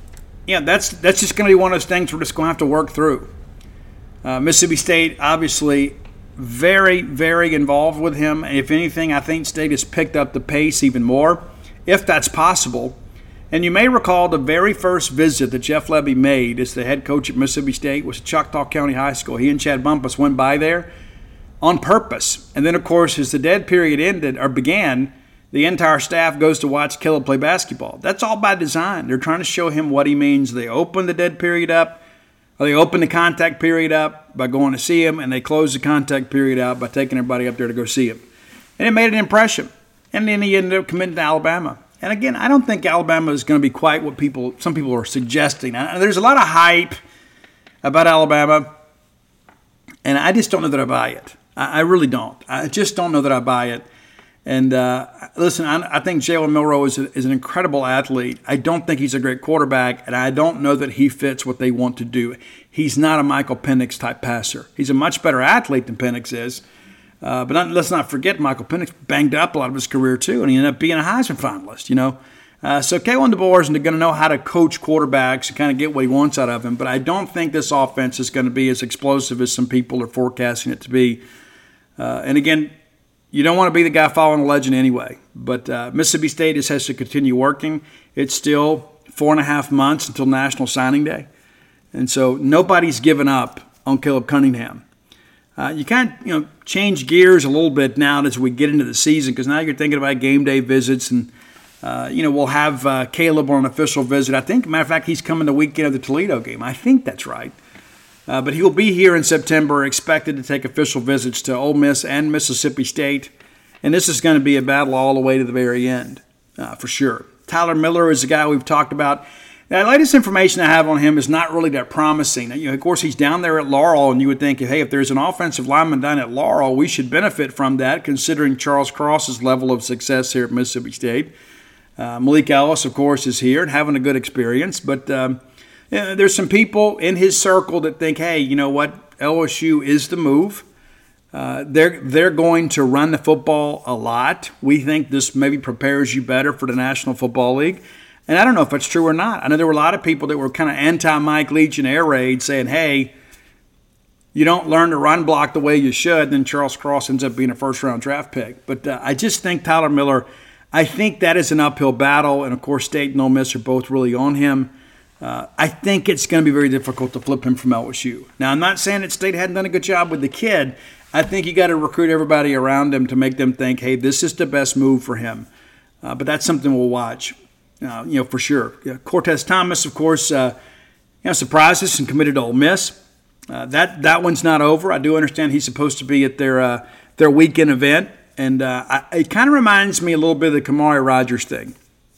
that's just going to be one of those things we're just going to have to work through. Mississippi State, obviously, very, very involved with him. And if anything, I think State has picked up the pace even more, if that's possible. And you may recall the very first visit that Jeff Lebby made as the head coach at Mississippi State was Choctaw County High School. He and Chad Bumpus went by there on purpose. And then, of course, as the dead period ended or began, the entire staff goes to watch Caleb play basketball. That's all by design. They're trying to show him what he means. They open the dead period up, or they open the contact period up by going to see him, and they close the contact period out by taking everybody up there to go see him. And it made an impression. And then he ended up committing to Alabama. And again, I don't think Alabama is going to be quite what some people are suggesting. Now, there's a lot of hype about Alabama, and I just don't know that I buy it. I really don't. I just don't know that I buy it. And listen, I think Jalen Milroe is an incredible athlete. I don't think he's a great quarterback, and I don't know that he fits what they want to do. He's not a Michael Penix type passer. He's a much better athlete than Penix is. But let's not forget Michael Penix banged up a lot of his career too, and he ended up being a Heisman finalist, So Kalen DeBoer is going to know how to coach quarterbacks and kind of get what he wants out of him. But I don't think this offense is going to be as explosive as some people are forecasting it to be. And again, you don't want to be the guy following a legend anyway. But Mississippi State just has to continue working. It's still 4.5 months until National Signing Day. And so nobody's given up on Caleb Cunningham. You can't, change gears a little bit now as we get into the season, because now you're thinking about game day visits, and we'll have Caleb on an official visit. I think, matter of fact, he's coming the weekend of the Toledo game. I think that's right. But he'll be here in September, expected to take official visits to Ole Miss and Mississippi State, and this is going to be a battle all the way to the very end, for sure. Tyler Miller is the guy we've talked about. The latest information I have on him is not really that promising. Of course, he's down there at Laurel, and you would think, hey, if there's an offensive lineman down at Laurel, we should benefit from that, considering Charles Cross's level of success here at Mississippi State. Malik Ellis, of course, is here and having a good experience. But there's some people in his circle that think, hey, you know what, LSU is the move. They're going to run the football a lot. We think this maybe prepares you better for the National Football League. And I don't know if that's true or not. I know there were a lot of people that were kind of anti-Mike Leach and air raid saying, hey, you don't learn to run block the way you should. And then Charles Cross ends up being a first-round draft pick. But I just think Tyler Miller, I think that is an uphill battle. And, of course, State and Ole Miss are both really on him. I think it's going to be very difficult to flip him from LSU. Now, I'm not saying that State hadn't done a good job with the kid. I think you got to recruit everybody around him to make them think, hey, this is the best move for him. But that's something we'll watch. For sure. Cortez Thomas, of course, surprised us and committed to Ole Miss. That one's not over. I do understand he's supposed to be at their weekend event, and it kind of reminds me a little bit of the Kamari Rogers thing.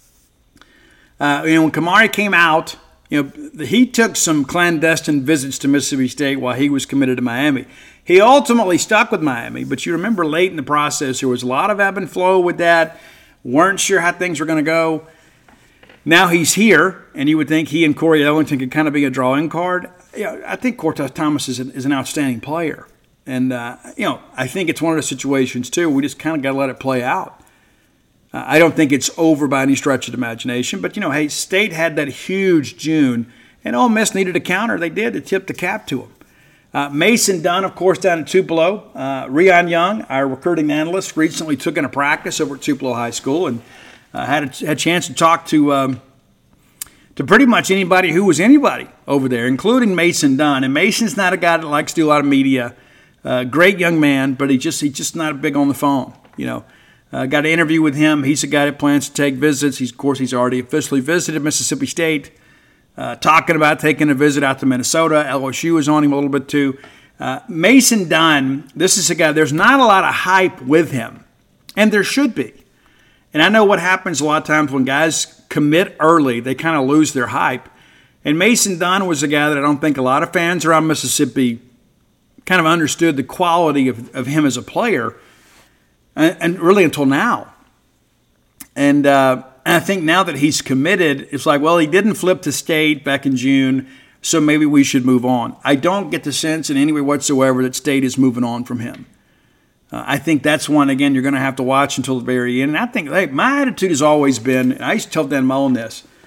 When Kamari came out, he took some clandestine visits to Mississippi State while he was committed to Miami. He ultimately stuck with Miami, but you remember late in the process there was a lot of ebb and flow with that. Weren't sure how things were going to go. Now he's here, and you would think he and Corey Ellington could kind of be a drawing card. I think Cortez Thomas is an outstanding player. And, I think it's one of those situations, too. We just kind of got to let it play out. I don't think it's over by any stretch of the imagination. But, hey, State had that huge June, and Ole Miss needed a counter. They did to tip the cap to them. Mason Dunn, of course, down at Tupelo. Rion Young, our recruiting analyst, recently took in a practice over at Tupelo High School, and had a chance to talk to pretty much anybody who was anybody over there, including Mason Dunn. And Mason's not a guy that likes to do a lot of media. Great young man, but he's just not big on the phone. Got an interview with him. He's a guy that plans to take visits. He's already officially visited Mississippi State, talking about taking a visit out to Minnesota. LSU is on him a little bit too. Mason Dunn, this is a guy, there's not a lot of hype with him, and there should be. And I know what happens a lot of times when guys commit early, they kind of lose their hype. And Mason Dunn was a guy that I don't think a lot of fans around Mississippi kind of understood the quality of him as a player, and really until now. And I think now that he's committed, it's like, well, he didn't flip to State back in June, so maybe we should move on. I don't get the sense in any way whatsoever that State is moving on from him. I think that's one, again, you're going to have to watch until the very end. And I think, my attitude has always been, and I used to tell Dan Mullen this,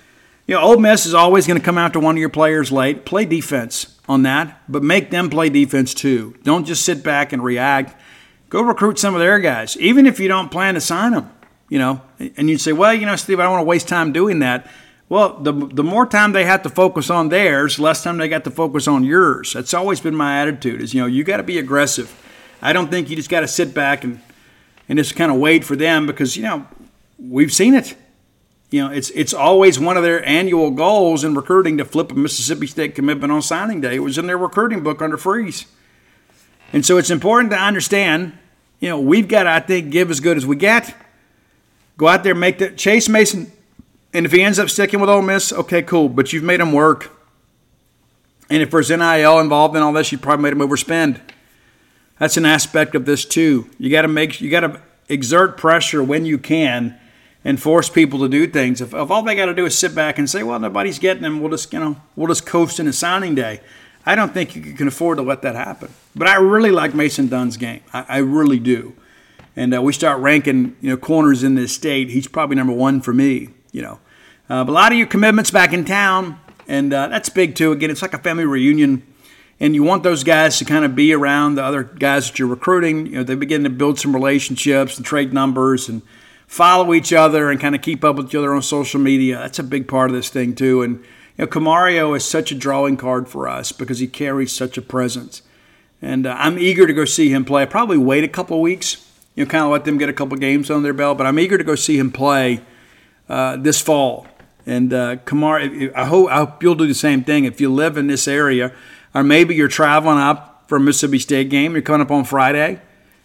Ole Miss is always going to come out to one of your players late. Play defense on that, but make them play defense too. Don't just sit back and react. Go recruit some of their guys, even if you don't plan to sign them. And you'd say, well, Steve, I don't want to waste time doing that. Well, the more time they have to focus on theirs, less time they got to focus on yours. That's always been my attitude is, you got to be aggressive. I don't think you just got to sit back and just kind of wait for them because, we've seen it. It's always one of their annual goals in recruiting to flip a Mississippi State commitment on signing day. It was in their recruiting book under Freeze. And so it's important to understand, we've got to, I think, give as good as we get. Go out there, make the Chase Mason, and if he ends up sticking with Ole Miss, okay, cool. But you've made him work. And if there's NIL involved in all this, you probably made him overspend. That's an aspect of this too. You got to exert pressure when you can and force people to do things. If all they got to do is sit back and say, well, nobody's getting them, we'll just coast into signing day. I don't think you can afford to let that happen. But I really like Mason Dunn's game. I really do. And we start ranking, corners in this state. He's probably number one for me, But a lot of your commitments back in town, and that's big too. Again, it's like a family reunion. And you want those guys to kind of be around the other guys that you're recruiting. They begin to build some relationships and trade numbers and follow each other and kind of keep up with each other on social media. That's a big part of this thing too. And Camario is such a drawing card for us because he carries such a presence. And I'm eager to go see him play. I probably wait a couple of weeks, kind of let them get a couple of games on their belt. But I'm eager to go see him play this fall. And Camario, I hope you'll do the same thing. If you live in this area, or maybe you're traveling up for a Mississippi State game, you're coming up on Friday,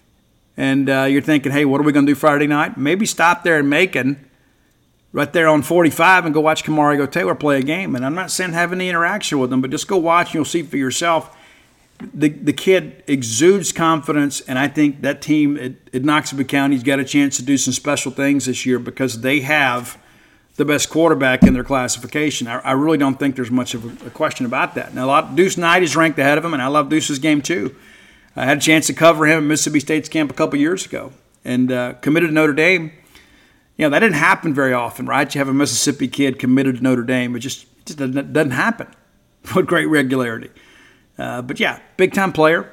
and you're thinking, hey, what are we going to do Friday night? Maybe stop there in Macon, right there on 45, and go watch Camario Taylor play a game. And I'm not saying have any interaction with him, but just go watch and you'll see for yourself. The kid exudes confidence, and I think that team at Knoxville County's got a chance to do some special things this year because they have the best quarterback in their classification. I really don't think there's much of a question about that. Now, Deuce Knight is ranked ahead of him, and I love Deuce's game too. I had a chance to cover him at Mississippi State's camp a couple years ago and committed to Notre Dame. That didn't happen very often, right? You have a Mississippi kid committed to Notre Dame. It just doesn't happen with great regularity. But yeah, big-time player.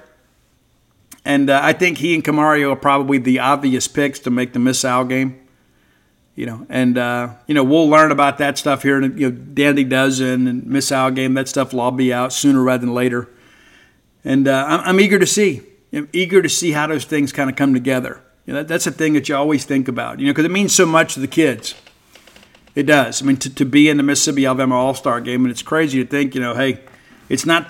And I think he and Camario are probably the obvious picks to make the Miss Al game. We'll learn about that stuff here. Dandy Dozen and Miss Al game, that stuff will all be out sooner rather than later. And I'm eager to see. I'm eager to see how those things kind of come together. That's a thing that you always think about, because it means so much to the kids. It does. I mean, to be in the Mississippi-Alabama All-Star game, and it's crazy to think, hey, it's not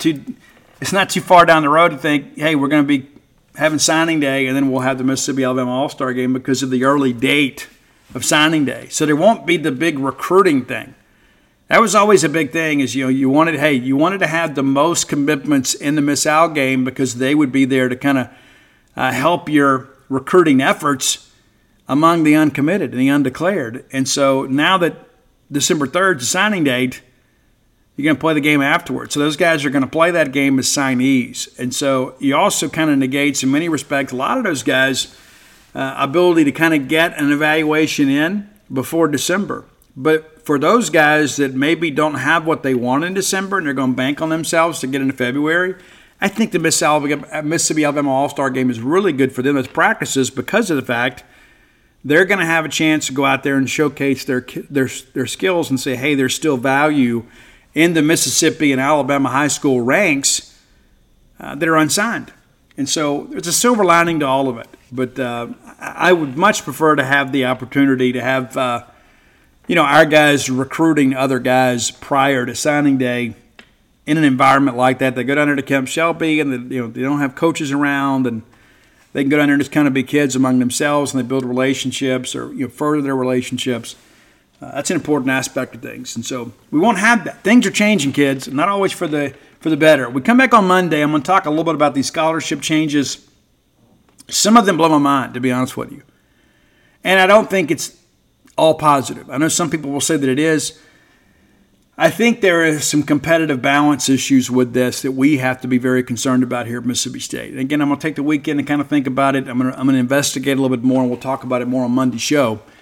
too far down the road to think, hey, we're going to be having signing day, and then we'll have the Mississippi-Alabama All-Star game because of the early date of signing day. So there won't be the big recruiting thing. That was always a big thing is, you wanted to have the most commitments in the Miss Al game because they would be there to kind of help your recruiting efforts among the uncommitted and the undeclared. And so now that December 3rd is the signing date, you're going to play the game afterwards. So those guys are going to play that game as signees. And so you also kind of negates, in many respects, a lot of those guys' ability to kind of get an evaluation in before December. But for those guys that maybe don't have what they want in December and they're going to bank on themselves to get into February, I think the Mississippi-Alabama All-Star game is really good for them as practices because of the fact they're going to have a chance to go out there and showcase their skills and say, hey, there's still value in the Mississippi and Alabama high school ranks that are unsigned. And so there's a silver lining to all of it. But I would much prefer to have the opportunity to have our guys recruiting other guys prior to signing day in an environment like that. They go down there to Camp Shelby and they don't have coaches around and they can go down there and just kind of be kids among themselves and they build relationships or further their relationships. That's an important aspect of things. And so we won't have that. Things are changing, kids, not always for the better. We come back on Monday. I'm going to talk a little bit about these scholarship changes. Some of them blow my mind, to be honest with you. And I don't think it's all positive. I know some people will say that it is. I think there are some competitive balance issues with this that we have to be very concerned about here at Mississippi State. And again, I'm going to take the weekend and kind of think about it. I'm going to investigate a little bit more, and we'll talk about it more on Monday's show.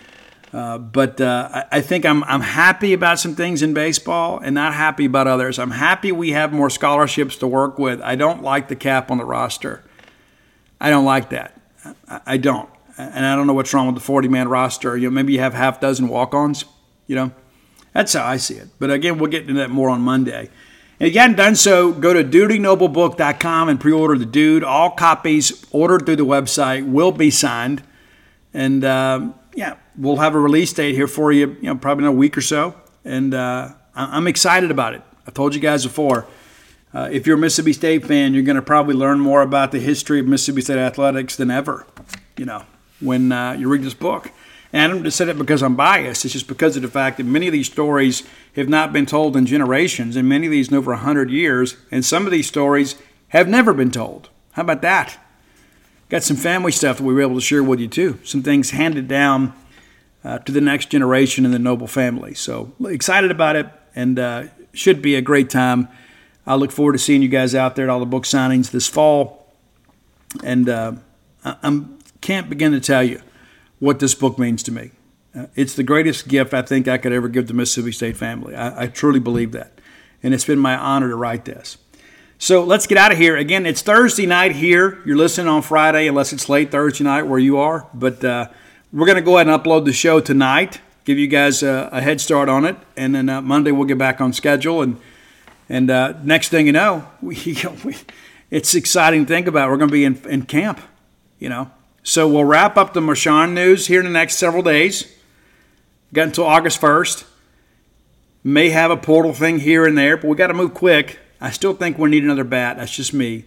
But I think I'm happy about some things in baseball and not happy about others. I'm happy we have more scholarships to work with. I don't like the cap on the roster. I don't like that. I don't. And I don't know what's wrong with the 40-man roster. Maybe you have half dozen walk-ons. That's how I see it. But again, we'll get into that more on Monday. And if you haven't done so, go to DutyNobleBook.com and pre-order The Dude. All copies ordered through the website will be signed. And, we'll have a release date here for you, probably in a week or so. And I'm excited about it. I've told you guys before, if you're a Mississippi State fan, you're going to probably learn more about the history of Mississippi State athletics than ever, when you read this book. And I don't just say that because I'm biased. It's just because of the fact that many of these stories have not been told in generations, and many of these in over 100 years, and some of these stories have never been told. How about that? Got some family stuff that we were able to share with you, too. Some things handed down to the next generation in the Noble family. So excited about it, and should be a great time. I look forward to seeing you guys out there at all the book signings this fall. And I can't begin to tell you what this book means to me. It's the greatest gift I think I could ever give the Mississippi State family. I truly believe that. And it's been my honor to write this. So let's get out of here. Again, it's Thursday night here. You're listening on Friday, unless it's late Thursday night where you are. But we're going to go ahead and upload the show tonight, give you guys a head start on it. And then Monday we'll get back on schedule. And next thing you know, it's exciting to think about. We're going to be in camp, So we'll wrap up the Marshawn news here in the next several days. Got until August 1st. May have a portal thing here and there, but we got to move quick. I still think we need another bat. That's just me.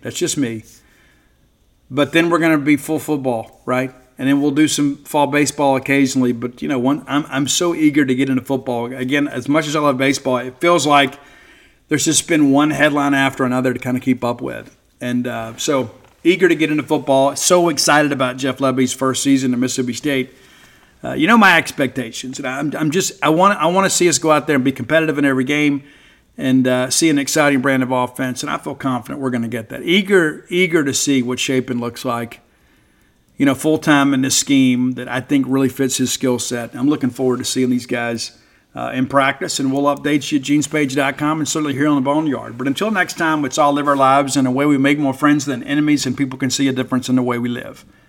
But then we're going to be full football, right? And then we'll do some fall baseball occasionally. But, I'm so eager to get into football. Again, as much as I love baseball, it feels like there's just been one headline after another to kind of keep up with. And so eager to get into football. So excited about Jeff Lebby's first season at Mississippi State. My expectations. And I want to see us go out there and be competitive in every game and see an exciting brand of offense. And I feel confident we're going to get that. Eager to see what Shapen looks like, full-time in this scheme that I think really fits his skill set. I'm looking forward to seeing these guys in practice, and we'll update you at genespage.com and certainly here on the Boneyard. But until next time, let's all live our lives in a way we make more friends than enemies, and people can see a difference in the way we live.